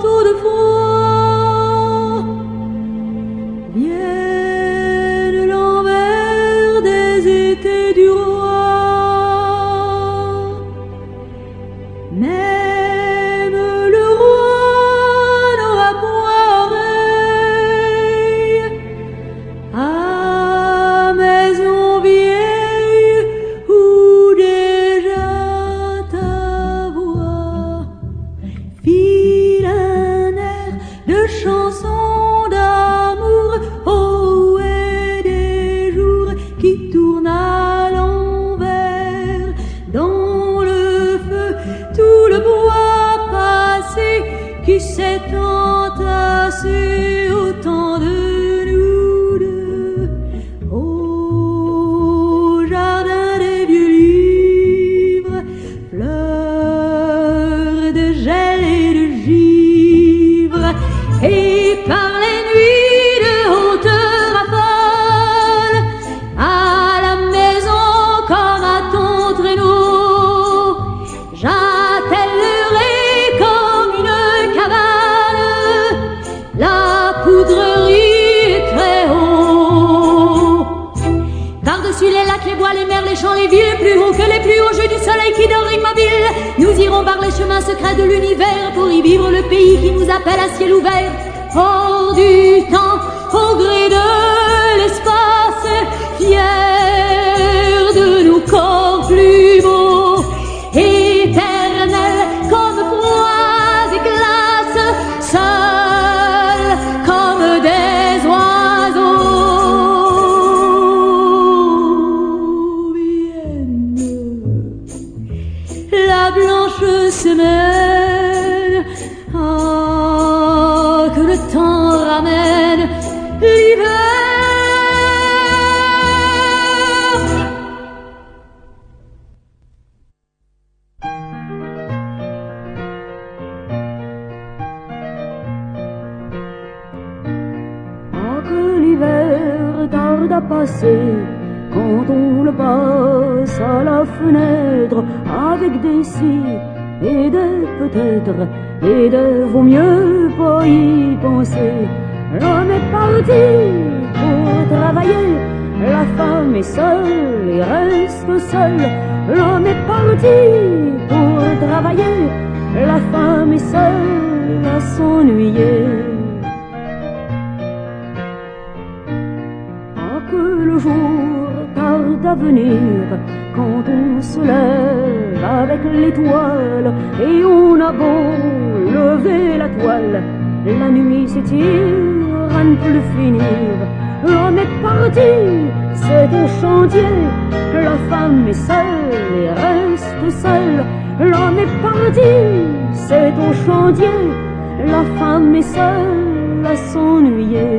Même le roi n'aura point oreille à maison vieille où déjà ta voix file un air de chanson d'amour. Oh, et des jours qui tournent à l'envers dans le feu, tout le bois passé qui s'est entassé au temps de nous deux. Au jardin des vieux livres, fleurs de gel et de givre, et par les nuits de haute rafale, à la maison comme à ton traîneau, j'attellerai comme une cabane la poudrerie très haut. Par-dessus les lacs, les bois, les mers, les champs, les villes, plus haut que les plus hauts jeux du soleil qui dort immobile, nous irons par les chemins secrets de l'univers pour y vivre le pays qui nous appelle à ciel ouvert. Hors du temps, au gré de l'espace, fiers de nos corps plus beaux, éternels comme froids et glaces, seuls comme des oiseaux. Vienne la blanche semaine, ah, que le temps ramène l'hiver. Ah, que l'hiver tarde à passer quand on le passe à la fenêtre avec des si et des peut-être et de vaut mieux pas y penser. L'homme est parti pour travailler, la femme est seule et reste seule. L'homme est parti pour travailler, la femme est seule à s'ennuyer. Ah, que le jour tarde à venir quand on se lève avec l'étoile et on a beau lever la toile, la nuit s'étire à ne plus finir. L'homme est parti, c'est au chantier que la femme est seule et reste seule. L'homme est parti, c'est au chantier, la femme est seule à s'ennuyer.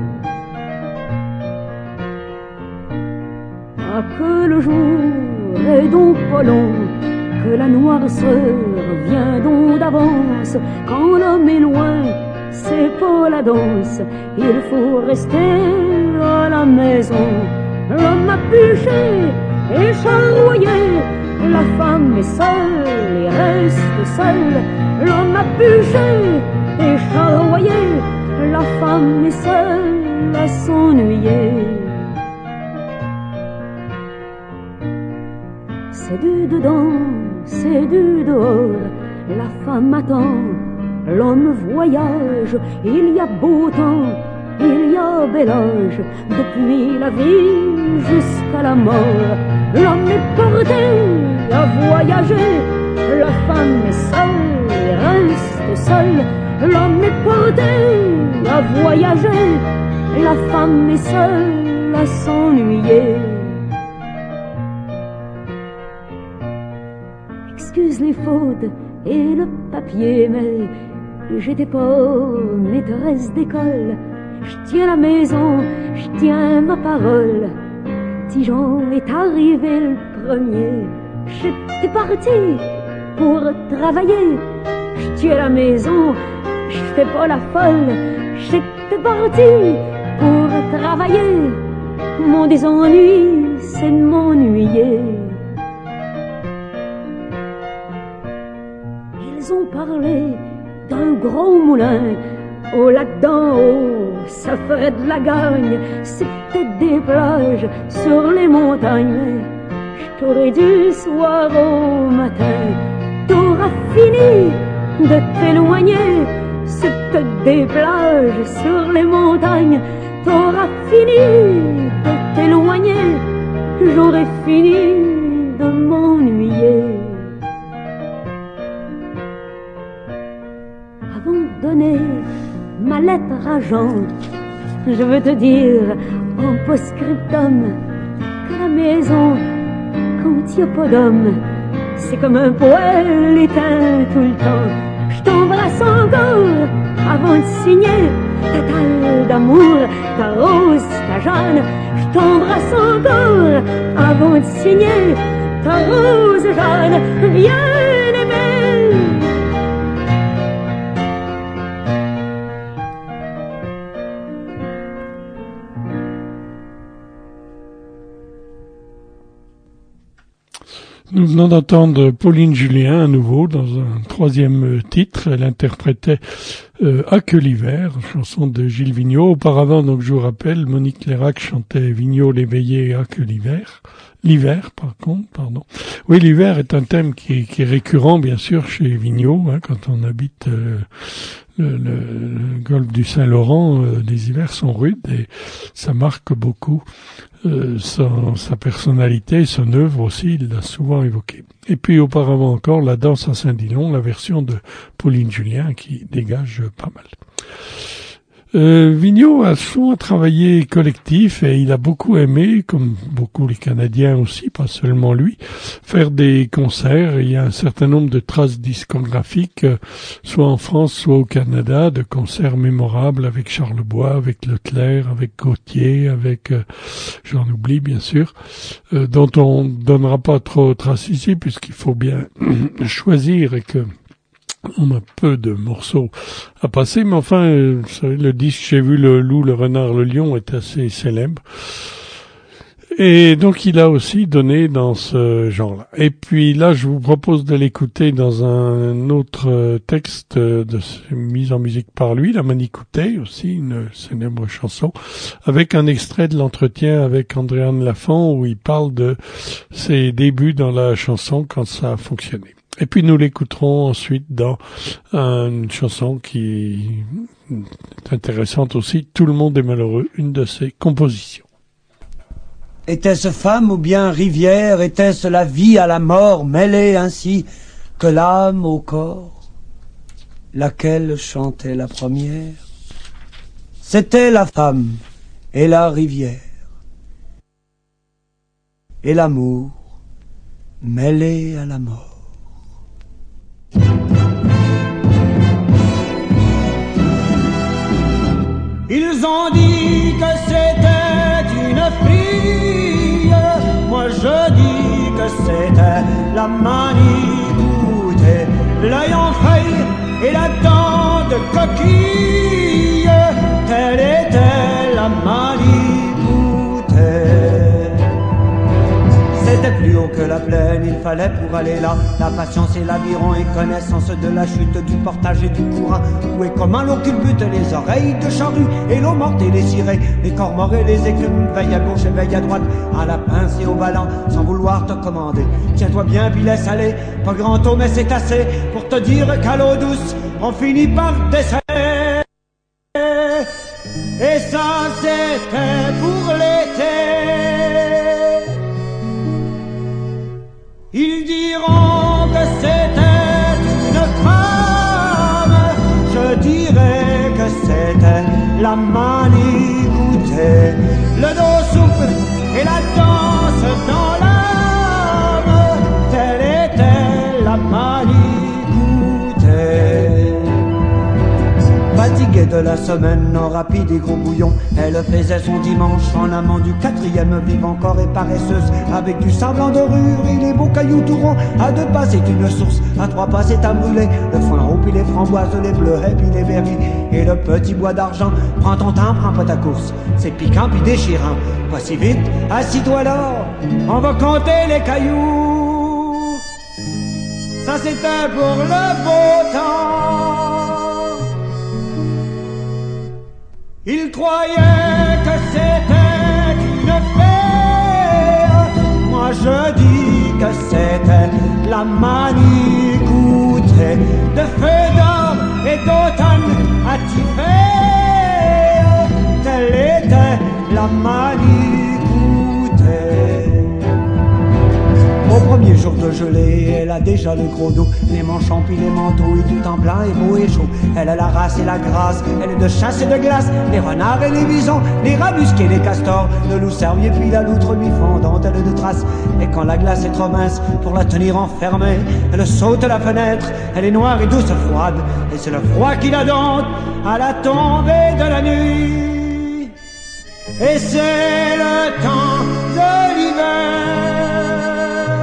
Ah, que le jour est donc pas long, que la noirceur vient donc d'avance. Quand l'homme est loin, c'est pas la danse, il faut rester à la maison. L'homme a bûché et charroyé, la femme est seule et reste seule. L'homme a bûché et charroyé, la femme est seule à s'ennuyer. C'est du dedans, c'est du dehors, la femme attend, l'homme voyage, il y a beau temps, il y a bel âge, depuis la vie jusqu'à la mort. L'homme est porté à voyager, la femme est seule et reste seule. L'homme est porté à voyager, la femme est seule à s'ennuyer. Excuse les fautes et le papier, mais j'étais pas maîtresse d'école. Je tiens la maison, je tiens ma parole. Petit Jean est arrivé le premier. J'étais parti pour travailler. Je tiens la maison, je fais pas la folle. J'étais parti pour travailler. Mon désennui, c'est de m'ennuyer. Ils ont parlé d'un gros moulin au lac d'en haut, ça ferait de la gagne. C'était des plages sur les montagnes, mais je t'aurais dû soir au matin. T'auras fini de t'éloigner, sur des plages, sur les montagnes, t'auras fini de t'éloigner, j'aurai fini de m'ennuyer. Avant de donner ma lettre rageante, je veux te dire en post-scriptum qu'à la maison, quand il n'y a pas d'homme, c'est comme un poêle éteint tout le temps. Je t'embrasse encore avant de signer ta dalle d'amour, ta rose, ta Jeanne. Je t'embrasse encore avant de signer ta rose, Jeanne. Bien aimée. Nous venons d'entendre Pauline Julien à nouveau dans un troisième titre. Elle interprétait À que l'hiver, chanson de Gilles Vigneault. Auparavant, donc je vous rappelle, Monique Lérac chantait Vigneault l'éveillé À que l'hiver. L'hiver, pardon. Oui, l'hiver est un thème qui est récurrent, bien sûr, chez Vigneault, hein, quand on habite le golfe du Saint-Laurent. Les hivers sont rudes et ça marque beaucoup sa personnalité, son œuvre aussi, il l'a souvent évoqué. Et puis auparavant encore, la danse à Saint-Dillon, la version de Pauline Julien qui dégage pas mal. Vigneault a souvent travaillé collectif et il a beaucoup aimé, comme beaucoup les Canadiens aussi, pas seulement lui, faire des concerts. Il y a un certain nombre de traces discographiques, soit en France, soit au Canada, de concerts mémorables avec Charlebois, avec Leclerc, avec Gauthier, avec, j'en oublie bien sûr, dont on donnera pas trop traces ici puisqu'il faut bien choisir et que on a peu de morceaux à passer, mais enfin, vous savez, le disque J'ai vu le loup, le renard, le lion est assez célèbre. Et donc, il a aussi donné dans ce genre-là. Et puis là, je vous propose de l'écouter dans un autre texte mis en musique par lui, La Manicouté, aussi une célèbre chanson, avec un extrait de l'entretien avec Andréane Lafont où il parle de ses débuts dans la chanson quand ça a fonctionné. Et puis nous l'écouterons ensuite dans une chanson qui est intéressante aussi, Tout le monde est malheureux, une de ses compositions. Était-ce femme ou bien rivière, était-ce la vie à la mort, mêlée ainsi que l'âme au corps, laquelle chantait la première? C'était la femme et la rivière, et l'amour mêlé à la mort. Ils ont dit que c'était une fille, moi je dis que c'était la Manicouté, l'œil en feuille et la dent de coquille, telle était la Manicouté. C'était plus haut que la plaine, il fallait pour aller là la patience et l'aviron et connaissance de la chute, du portage et du courant. Où est comme un lot culbute les oreilles de charrue et l'eau morte et les cirés, les corps et les écumes, veille à gauche et veille à droite, à la pince et au ballon, sans vouloir te commander. Tiens-toi bien puis laisse aller, pas grand eau mais c'est assez pour te dire qu'à l'eau douce on finit par descendre. Et ça c'était pour l'été. Ils diront que c'était une femme, je dirais que c'était la Manicouté. Le dos souple et la danse dans l'âme, telle était la Manicouté. Fatiguée de la semaine en rapide et gros bouillon, elle faisait son dimanche en amant du quatrième, vive encore et paresseuse, avec du sable en dorure et les beaux cailloux tout ronds. À 2 pas c'est une source, à 3 pas c'est un brûlé, le foin roux puis les framboises, les bleuets puis les berries, et le petit bois d'argent. Prends ton temps, prends pas ta course, c'est piquant puis déchirant. Pas si vite, assis-toi là, on va compter les cailloux. Ça c'était pour le beau temps. Ils croyaient que c'était une fée, moi je dis que c'était la Manicouté. gelée, elle a déjà le gros dos, les manchons puis les manteaux, et tout en plein et beau et chaud. Elle a la race et la grâce, elle est de chasse et de glace, les renards et les bisons, les rats musqués, les castors, le loup cervier puis la loutre lui font dentelle de traces. Et quand la glace est trop mince pour la tenir enfermée, elle saute à la fenêtre, elle est noire et douce froide, et c'est le froid qui la dompte à la tombée de la nuit. Et c'est le temps de l'hiver.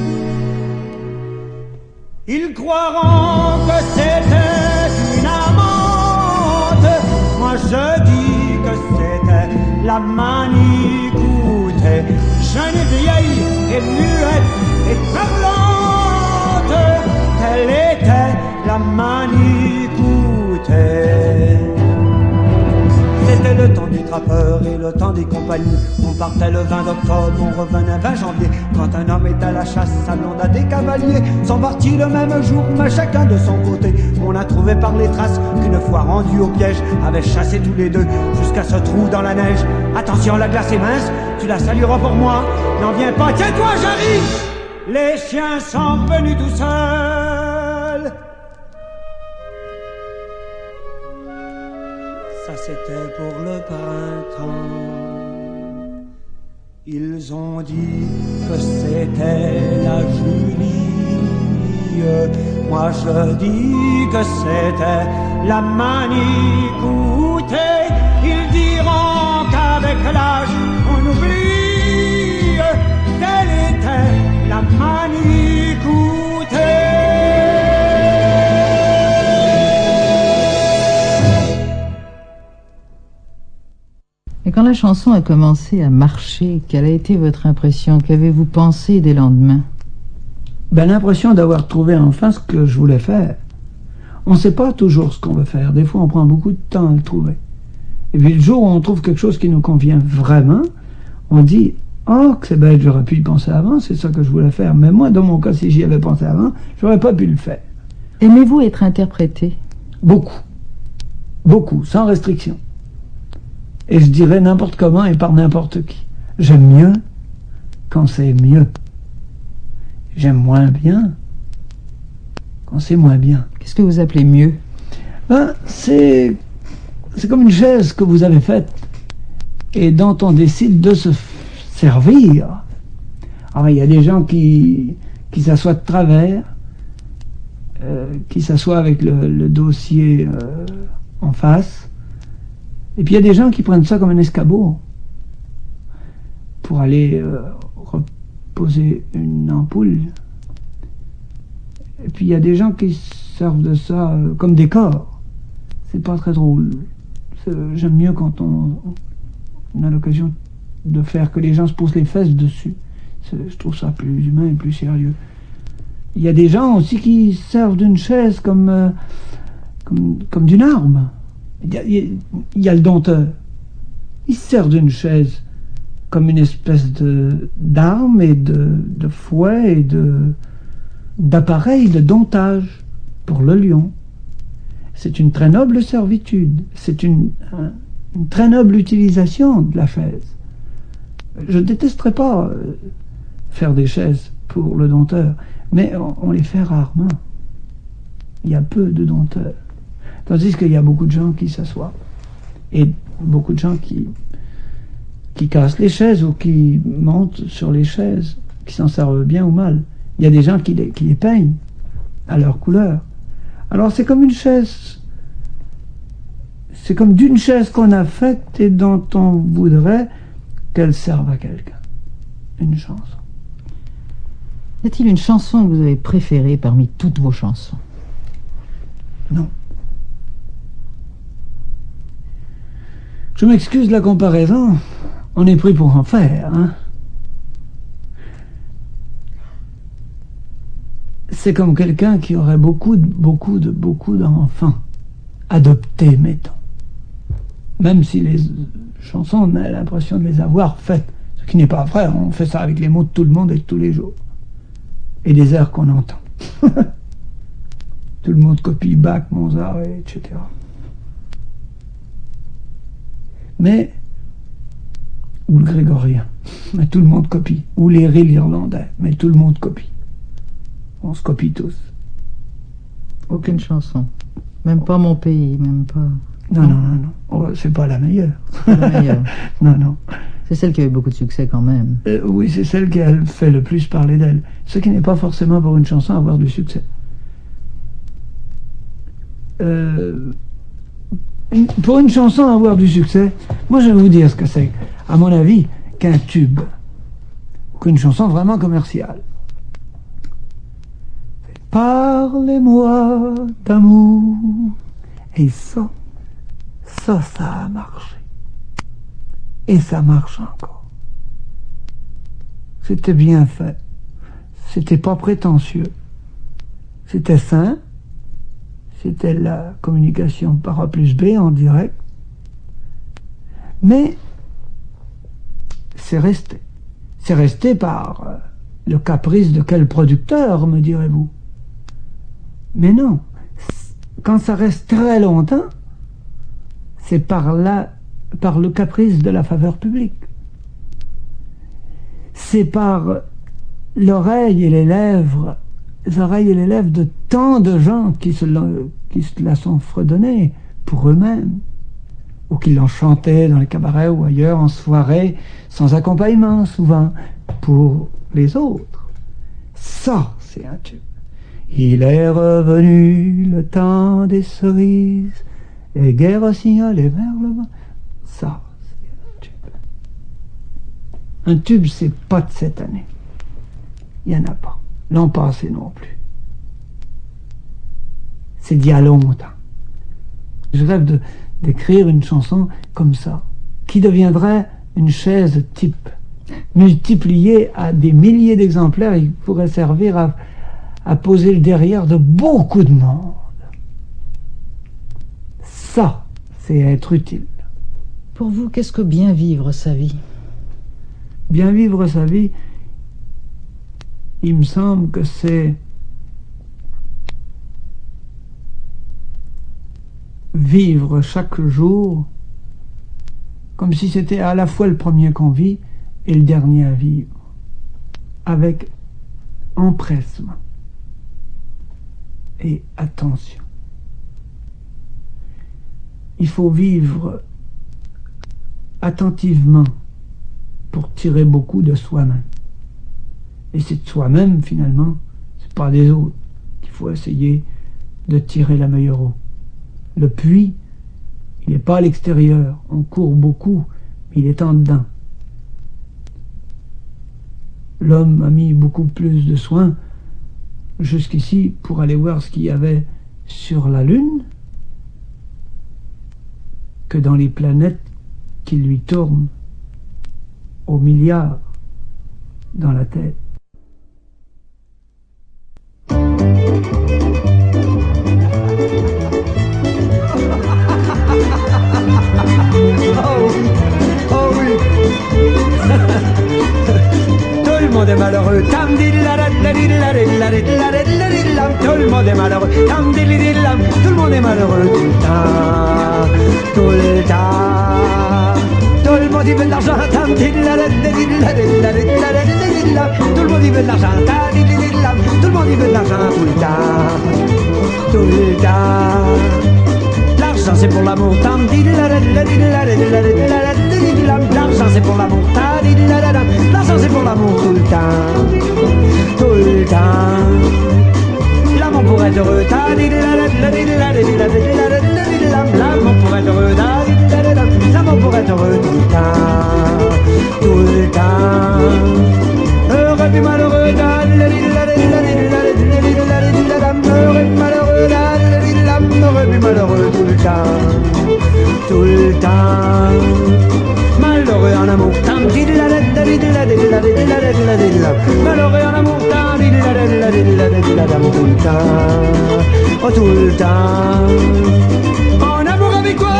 Ils croiront que c'était une amante, moi je dis que c'était la manicoute, jeune et vieille et muette et parlante, elle était la manicoute. C'était le temps du trappeur et le temps des compagnies. On partait le 20 octobre, on revenait 20 janvier. Quand un homme est à la chasse, sa blonde a des cavaliers sont partis le même jour, mais chacun de son côté. On a trouvé par les traces qu'une fois rendus au piège, avaient chassé tous les deux jusqu'à ce trou dans la neige. Attention, la glace est mince, tu la salueras pour moi. N'en viens pas, tiens-toi, j'arrive. Les chiens sont venus tout seuls. Ça c'était pour le printemps. Ils ont dit que c'était la Julie. Moi je dis que c'était la manicoute. Ils diront qu'avec l'âge on oublie qu'elle était la manicoute. Et quand la chanson a commencé à marcher, quelle a été votre impression? Qu'avez-vous pensé des lendemains? L'impression d'avoir trouvé enfin ce que je voulais faire. On ne sait pas toujours ce qu'on veut faire. Des fois, on prend beaucoup de temps à le trouver. Et puis le jour où on trouve quelque chose qui nous convient vraiment, on dit « Oh, que c'est bête, j'aurais pu y penser avant, c'est ça que je voulais faire. » Mais moi, dans mon cas, si j'y avais pensé avant, j'aurais pas pu le faire. Aimez-vous être interprété? Beaucoup. Beaucoup, sans restriction. Et je dirais n'importe comment et par n'importe qui. J'aime mieux quand c'est mieux. J'aime moins bien quand c'est moins bien. Qu'est-ce que vous appelez mieux? C'est comme une chaise que vous avez faite et dont on décide de se servir. Alors il y a des gens qui s'assoient de travers, qui s'assoient avec le dossier en face. Et puis il y a des gens qui prennent ça comme un escabeau pour aller reposer une ampoule. Et puis il y a des gens qui servent de ça comme décor. C'est pas très drôle. J'aime mieux quand on a l'occasion de faire que les gens se posent les fesses dessus. Je trouve ça plus humain et plus sérieux. Il y a des gens aussi qui servent d'une chaise comme d'une arme. Il y a le dompteur. Il se sert d'une chaise comme une espèce d'arme et de fouet et d'appareil de domptage pour le lion. C'est une très noble servitude. C'est une très noble utilisation de la chaise. Je détesterais pas faire des chaises pour le dompteur, mais on les fait rarement. Il y a peu de dompteurs. Tandis qu'il y a beaucoup de gens qui s'assoient. Et beaucoup de gens qui cassent les chaises ou qui montent sur les chaises, qui s'en servent bien ou mal. Il y a des gens qui les peignent à leur couleur. Alors c'est comme une chaise. C'est comme d'une chaise qu'on a faite et dont on voudrait qu'elle serve à quelqu'un. Une chanson. Y a-t-il une chanson que vous avez préférée parmi toutes vos chansons? Non. Je m'excuse de la comparaison, on est pris pour en faire, hein. C'est comme quelqu'un qui aurait beaucoup d'enfants adoptés, mettons. Même si les chansons, on a l'impression de les avoir faites, ce qui n'est pas vrai, on fait ça avec les mots de tout le monde et de tous les jours. Et des airs qu'on entend. Tout le monde copie Bach, Mozart, etc. Mais, ou le grégorien, mais tout le monde copie. Ou les rilles irlandais, mais tout le monde copie. On se copie tous. Aucune chanson. Même pas Mon pays, même pas... Non. Oh, c'est pas la meilleure. La meilleure. Non. C'est celle qui a eu beaucoup de succès quand même. Oui, c'est celle qui a fait le plus parler d'elle. Ce qui n'est pas forcément pour une chanson avoir du succès. Pour une chanson avoir du succès, moi je vais vous dire ce que c'est, à mon avis, qu'un tube, qu'une chanson vraiment commerciale. Parlez-moi d'amour. Et ça a marché. Et ça marche encore. C'était bien fait. C'était pas prétentieux. C'était sain. C'était la communication par A plus B en direct. Mais c'est resté. C'est resté par le caprice de quel producteur, me direz-vous. Mais non. Quand ça reste très longtemps, c'est par le caprice de la faveur publique. C'est par l'oreille et les lèvres de tant de gens qui se la sont fredonnés pour eux-mêmes, ou qui l'ont chanté dans les cabarets ou ailleurs en soirée, sans accompagnement souvent, pour les autres. Ça, c'est un tube. Il est revenu le temps des cerises, et guerre a signalé vers le vent. Ça, c'est un tube. Un tube, c'est pas de cette année. Il n'y en a pas. L'an passé non plus. C'est d'il y a longtemps. Je rêve d'écrire une chanson comme ça, qui deviendrait une chaise type, multipliée à des milliers d'exemplaires et qui pourrait servir à poser le derrière de beaucoup de monde. Ça, c'est être utile. Pour vous, qu'est-ce que bien vivre sa vie? Bien vivre sa vie, il me semble que c'est vivre chaque jour comme si c'était à la fois le premier qu'on vit et le dernier à vivre, avec empressement et attention. Il faut vivre attentivement pour tirer beaucoup de soi-même. Et c'est de soi-même, finalement, c'est pas des autres qu'il faut essayer de tirer la meilleure eau. Le puits, il n'est pas à l'extérieur. On court beaucoup, mais il est en dedans. L'homme a mis beaucoup plus de soin jusqu'ici pour aller voir ce qu'il y avait sur la Lune que dans les planètes qui lui tournent aux milliards dans la tête. Oh oui. Tout le monde est malheureux. Tam tout le monde est malheureux. Tam tout le monde est malheureux tout le temps. Tout le temps. Tout le monde y veut de l'argent. Tam tout le monde y veut de l'argent. Tout le monde y veut de l'argent tout le temps. Tout le temps. L'argent c'est pour l'amour, l'argent c'est pour l'amour, l'argent c'est pour l'amour tout le temps, tout le temps. L'amour pour être heureux, l'amour pour être heureux, l'amour pour être heureux tout le temps, tout le temps. Heureux puis malheureux, heureux puis malheureux, heureux puis malheureux tout le temps, tout le temps. Malheureux en amour, malheureux en amour, tout le temps, oh tout le temps. En amour avec toi,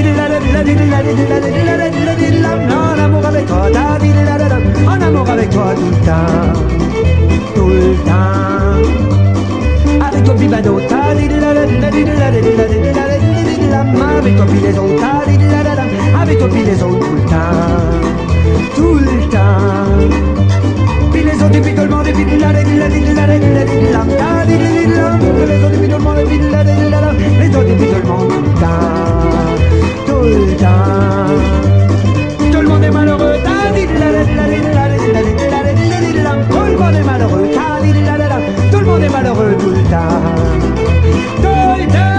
en amour avec toi, en amour avec toi tout le temps, tout le temps. Avec toi Bibado, avec toi puis les autres, avec toi puis les autres tout le temps, tout le temps. Puis les autres autres et puis tout le monde et puis les autres et puis tout le monde et puis les autres et puis tout le monde tout le temps. Tout le monde est malheureux, tout le monde est malheureux, tout le monde est malheureux tout le temps. Tout le temps.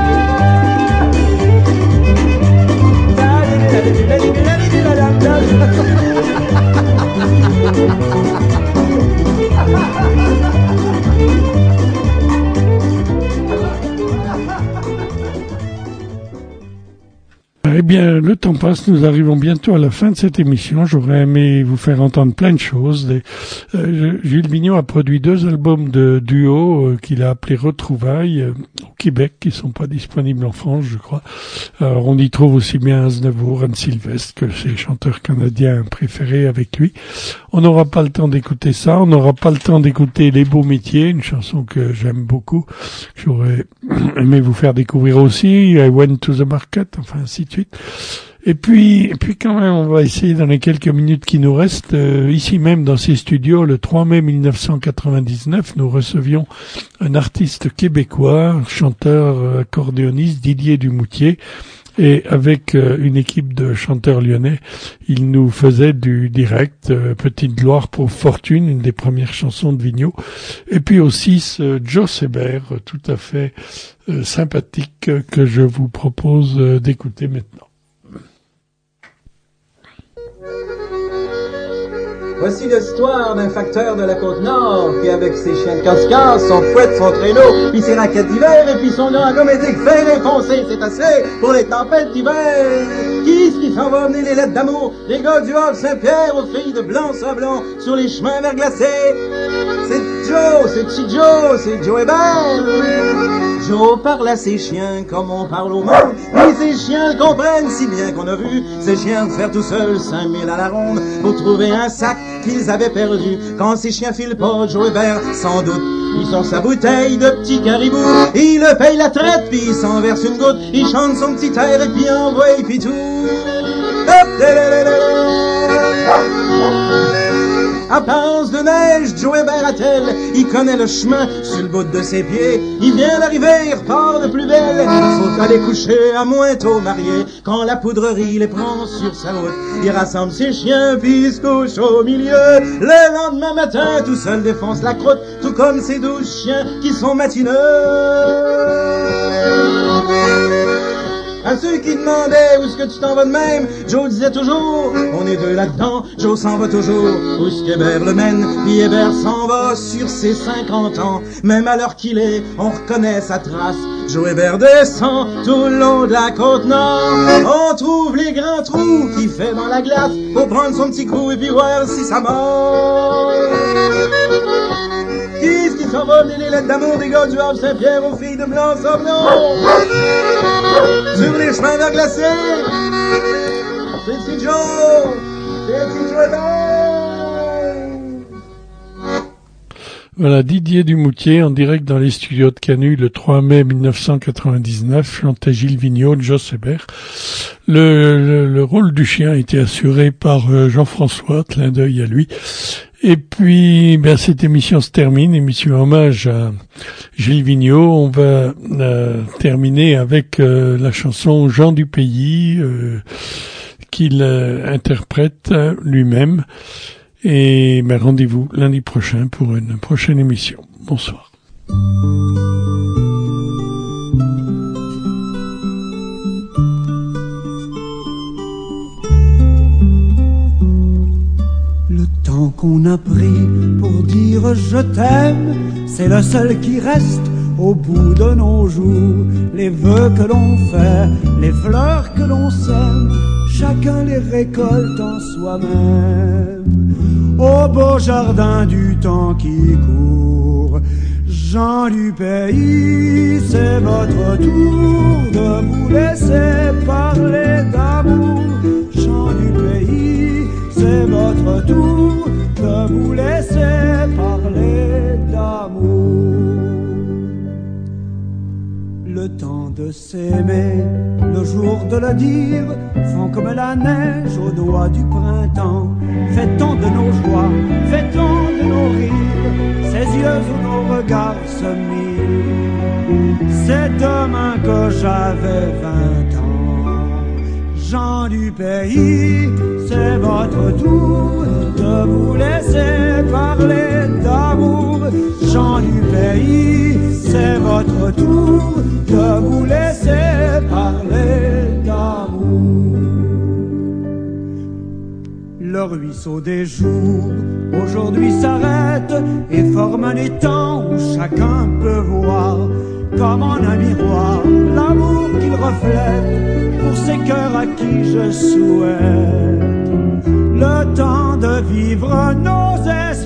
Eh bien, le temps passe, nous arrivons bientôt à la fin de cette émission. J'aurais aimé vous faire entendre plein de choses. Gilles Vigneault a produit 2 albums de duo qu'il a appelés Retrouvailles au Québec, qui sont pas disponibles en France, je crois. Alors, on y trouve aussi bien Aznavour, Anne Sylvestre, que ses chanteurs canadiens préférés avec lui. On n'aura pas le temps d'écouter ça. On n'aura pas le temps d'écouter Les Beaux Métiers, une chanson que j'aime beaucoup. J'aurais aimé vous faire découvrir aussi I Went to the Market, enfin ainsi de suite. Et puis quand même, on va essayer dans les quelques minutes qui nous restent, ici même dans ces studios, le 3 mai 1999, nous recevions un artiste québécois, chanteur, accordéoniste, Didier Dumoutier, et avec une équipe de chanteurs lyonnais, il nous faisait du direct, Petite gloire pour fortune, une des premières chansons de Vigneault, et puis aussi ce Joe Seber, tout à fait sympathique, que je vous propose d'écouter maintenant. Voici l'histoire d'un facteur de la Côte-Nord qui, avec ses chiens de casse-casse, son fouette, son traîneau, puis ses raquettes d'hiver, et puis son grand gomédique fer et foncé, c'est assez pour les tempêtes d'hiver. Qui est-ce qui s'en va amener les lettres d'amour des gars du Havre-Saint-Pierre aux filles de Blanc-Sablon sur les chemins verglacés? C'est Joe, c'est petit Joe, c'est Joe Hébert. Joe parle à ses chiens comme on parle au monde, et ses chiens comprennent si bien qu'on a vu ces chiens faire tout seuls 5000 à la ronde pour trouver un sac qu'ils avaient perdu. Quand ces chiens filent pas, Joe Hébert, sans doute, il sort sa bouteille de petit caribou, il le paye la traite, puis il s'en verse une goutte, il chante son petit air et puis envoie et puis tout. À Pense de neige, Joe Hébert attelle, il connaît le chemin sur le bout de ses pieds, il vient d'arriver, il repart de plus belle, faut aller coucher à moins tôt marié, quand la poudrerie les prend sur sa route, il rassemble ses chiens puis il se couche au milieu, le lendemain matin tout seul défonce la croûte, tout comme ses 12 chiens qui sont matineux. À ceux qui demandaient où est-ce que tu t'en vas de même, Joe disait toujours, on est deux là-dedans, Joe s'en va toujours, où est-ce qu'Hébert le mène, puis Hébert s'en va sur ses 50 ans, même à l'heure qu'il est, on reconnaît sa trace, Joe Hébert descend tout le long de la Côte-Nord, on trouve les grands trous qu'il fait dans la glace, pour prendre son petit coup et puis voir si ça mord. Qui est-ce qui s'en va amener les lettres d'amour des gars du Havre-Saint-Pierre aux filles de Blanc-Sablon sur les chemins verglacés? C'est Joe, c'est Joe. Voilà, Didier Dumoutier en direct dans les studios de Canu le 3 mai 1999, chantait Gilles Vigneault, Joe Hébert. Le rôle du chien a été assuré par Jean-François, clin d'œil à lui. Et puis, cette émission se termine, émission hommage à Gilles Vigneault. On va terminer avec la chanson Jean du Pays, qu'il interprète lui-même. Et rendez-vous lundi prochain pour une prochaine émission. Bonsoir. Le temps qu'on a pris pour dire je t'aime, c'est le seul qui reste au bout de nos jours. Les vœux que l'on fait, les fleurs que l'on sème, chacun les récolte en soi-même. Au beau jardin du temps qui court, gens du pays, c'est votre tour de vous laisser parler d'amour. Gens du pays, c'est votre tour de vous laisser parler d'amour. Le temps de s'aimer, le jour de le dire, font comme la neige au doigt du printemps. Fait-on de nos joies, fait-on de nos rires, ces yeux où nos regards se mirent. C'est demain que j'avais 20 ans. Gens du pays, c'est votre tour de vous laisser parler d'amour. Gens du pays, c'est votre tour de vous laisser parler d'amour. Le ruisseau des jours aujourd'hui s'arrête et forme un étang où chacun peut voir comme en un miroir l'amour qu'il reflète pour ces cœurs à qui je souhaite le temps de vivre nos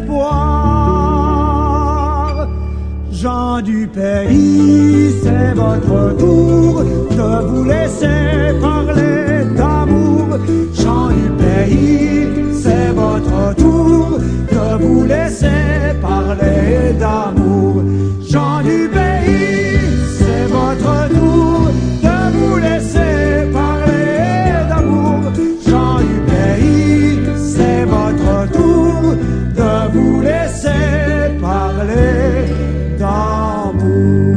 espoirs. Gens du pays, c'est votre tour de vous laisser parler d'amour. Gens du pays, c'est votre tour de vous laisser parler d'amour. Gens du pays, c'est votre tour de vous laisser parler d'amour. Gens du pays, c'est votre tour de vous laisser parler d'amour.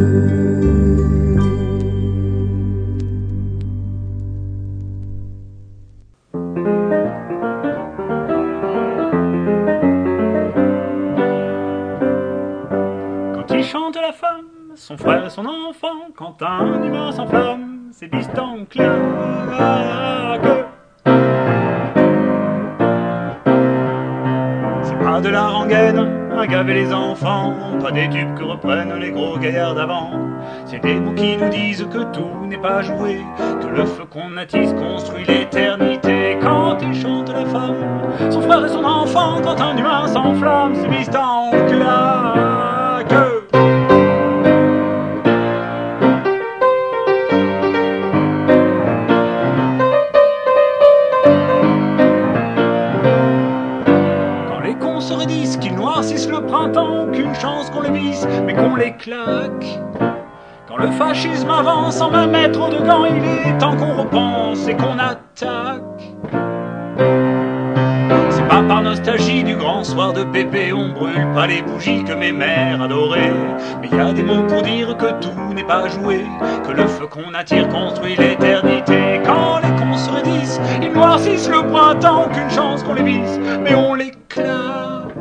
Quand il chante la femme, son frère et son enfant, quand un humain s'enflamme, c'est distant claque. C'est pas de la rengaine à gaver les enfants, pas des tubes que reprennent les gros gaillards d'avant. C'est des mots qui nous disent que tout n'est pas joué, que le feu qu'on attise construit l'éternité. Quand il chante la femme, son frère et son enfant, quand un humain s'enflamme, c'est distant claque. Qu'ils noircissent le printemps, qu'une chance qu'on les visse, mais qu'on les claque. Quand le fascisme avance sans même mettre de gants, il est temps qu'on repense et qu'on attaque. C'est pas par nostalgie du grand soir de Pépé, on brûle pas les bougies que mes mères adoraient. Mais y a des mots pour dire que tout n'est pas joué, que le feu qu'on attire construit l'éternité. Quand les cons se raidissent, ils noircissent le printemps, qu'une chance qu'on les visse, mais on les claque.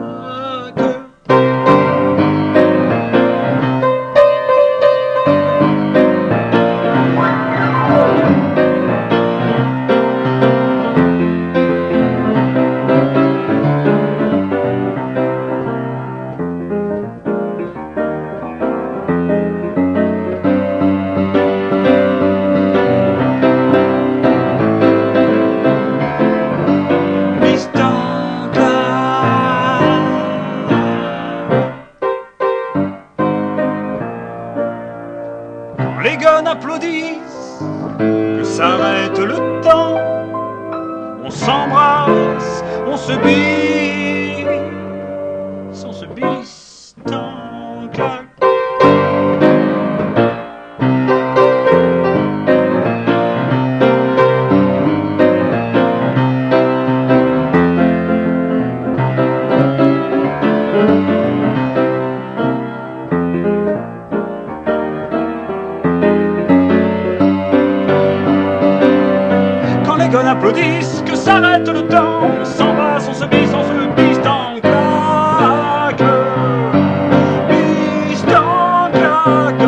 Applaudissent, que s'arrête le temps, on s'embrasse, on se bise, on se bise tant claque. Applaudissent, que s'arrête le temps, on s'embrasse, on se bise, on se bise tant claque. Bise tant claque.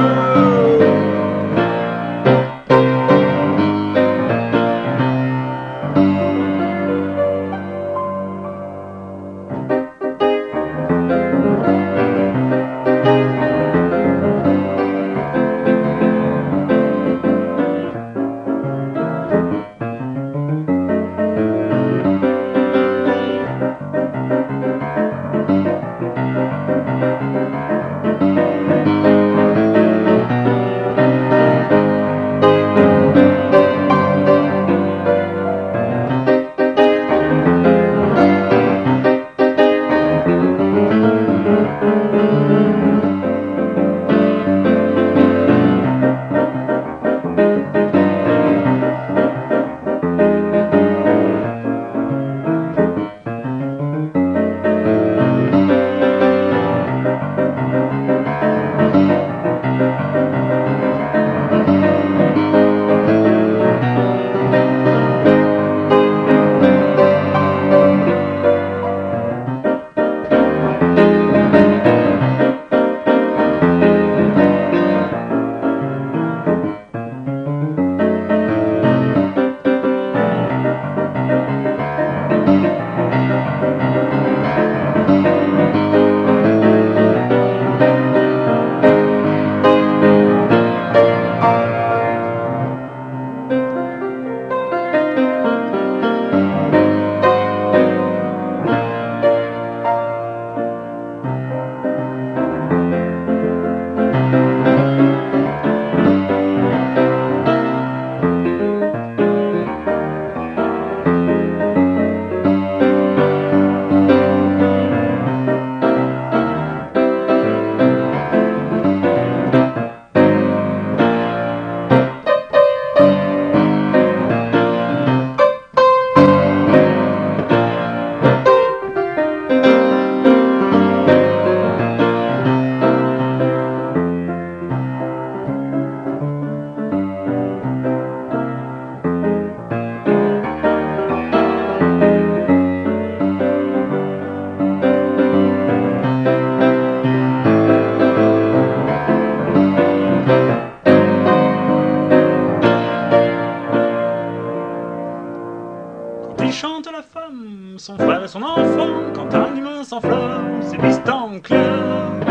son frère et son enfant. Quand un humain s'enflamme, c'est Beast en club.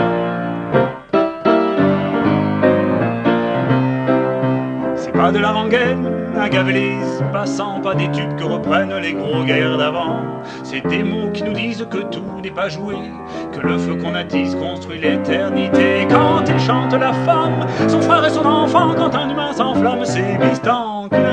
C'est pas de la rengaine à gaver les passants, pas des tubes que reprennent les gros gaillards d'avant. C'est des mots qui nous disent que tout n'est pas joué, que le feu qu'on attise construit l'éternité. Quand il chante la femme, son frère et son enfant, quand un humain s'enflamme, c'est Beast en claque.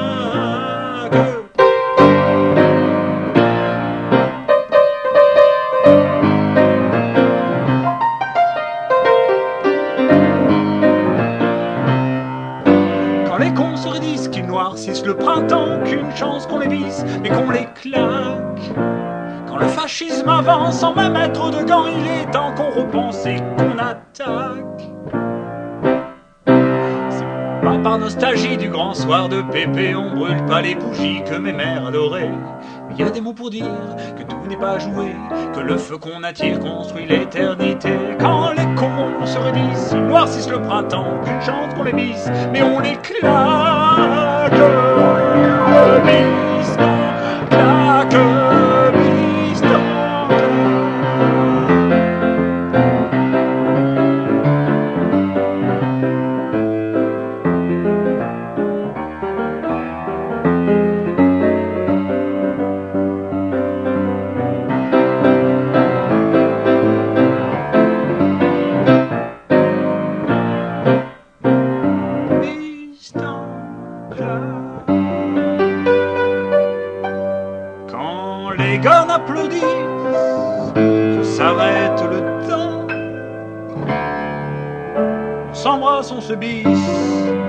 Le printemps, qu'une chance qu'on les visse, mais qu'on les claque. Quand le fascisme avance sans même être de gants, il est temps qu'on repense et qu'on attaque. C'est pas par nostalgie du grand soir de Pépé, on brûle pas les bougies que mes mères adoraient. Mais il y a des mots pour dire que tout n'est pas joué, que le feu qu'on attire construit l'éternité. Quand les cons se raidissent, ils noircissent le printemps, qu'une chance qu'on les visse, mais on les claque. Beast en claque, Beast en claque. Beast en claque. Les guns applaudissent, que s'arrête le temps. On s'embrasse, on se bise,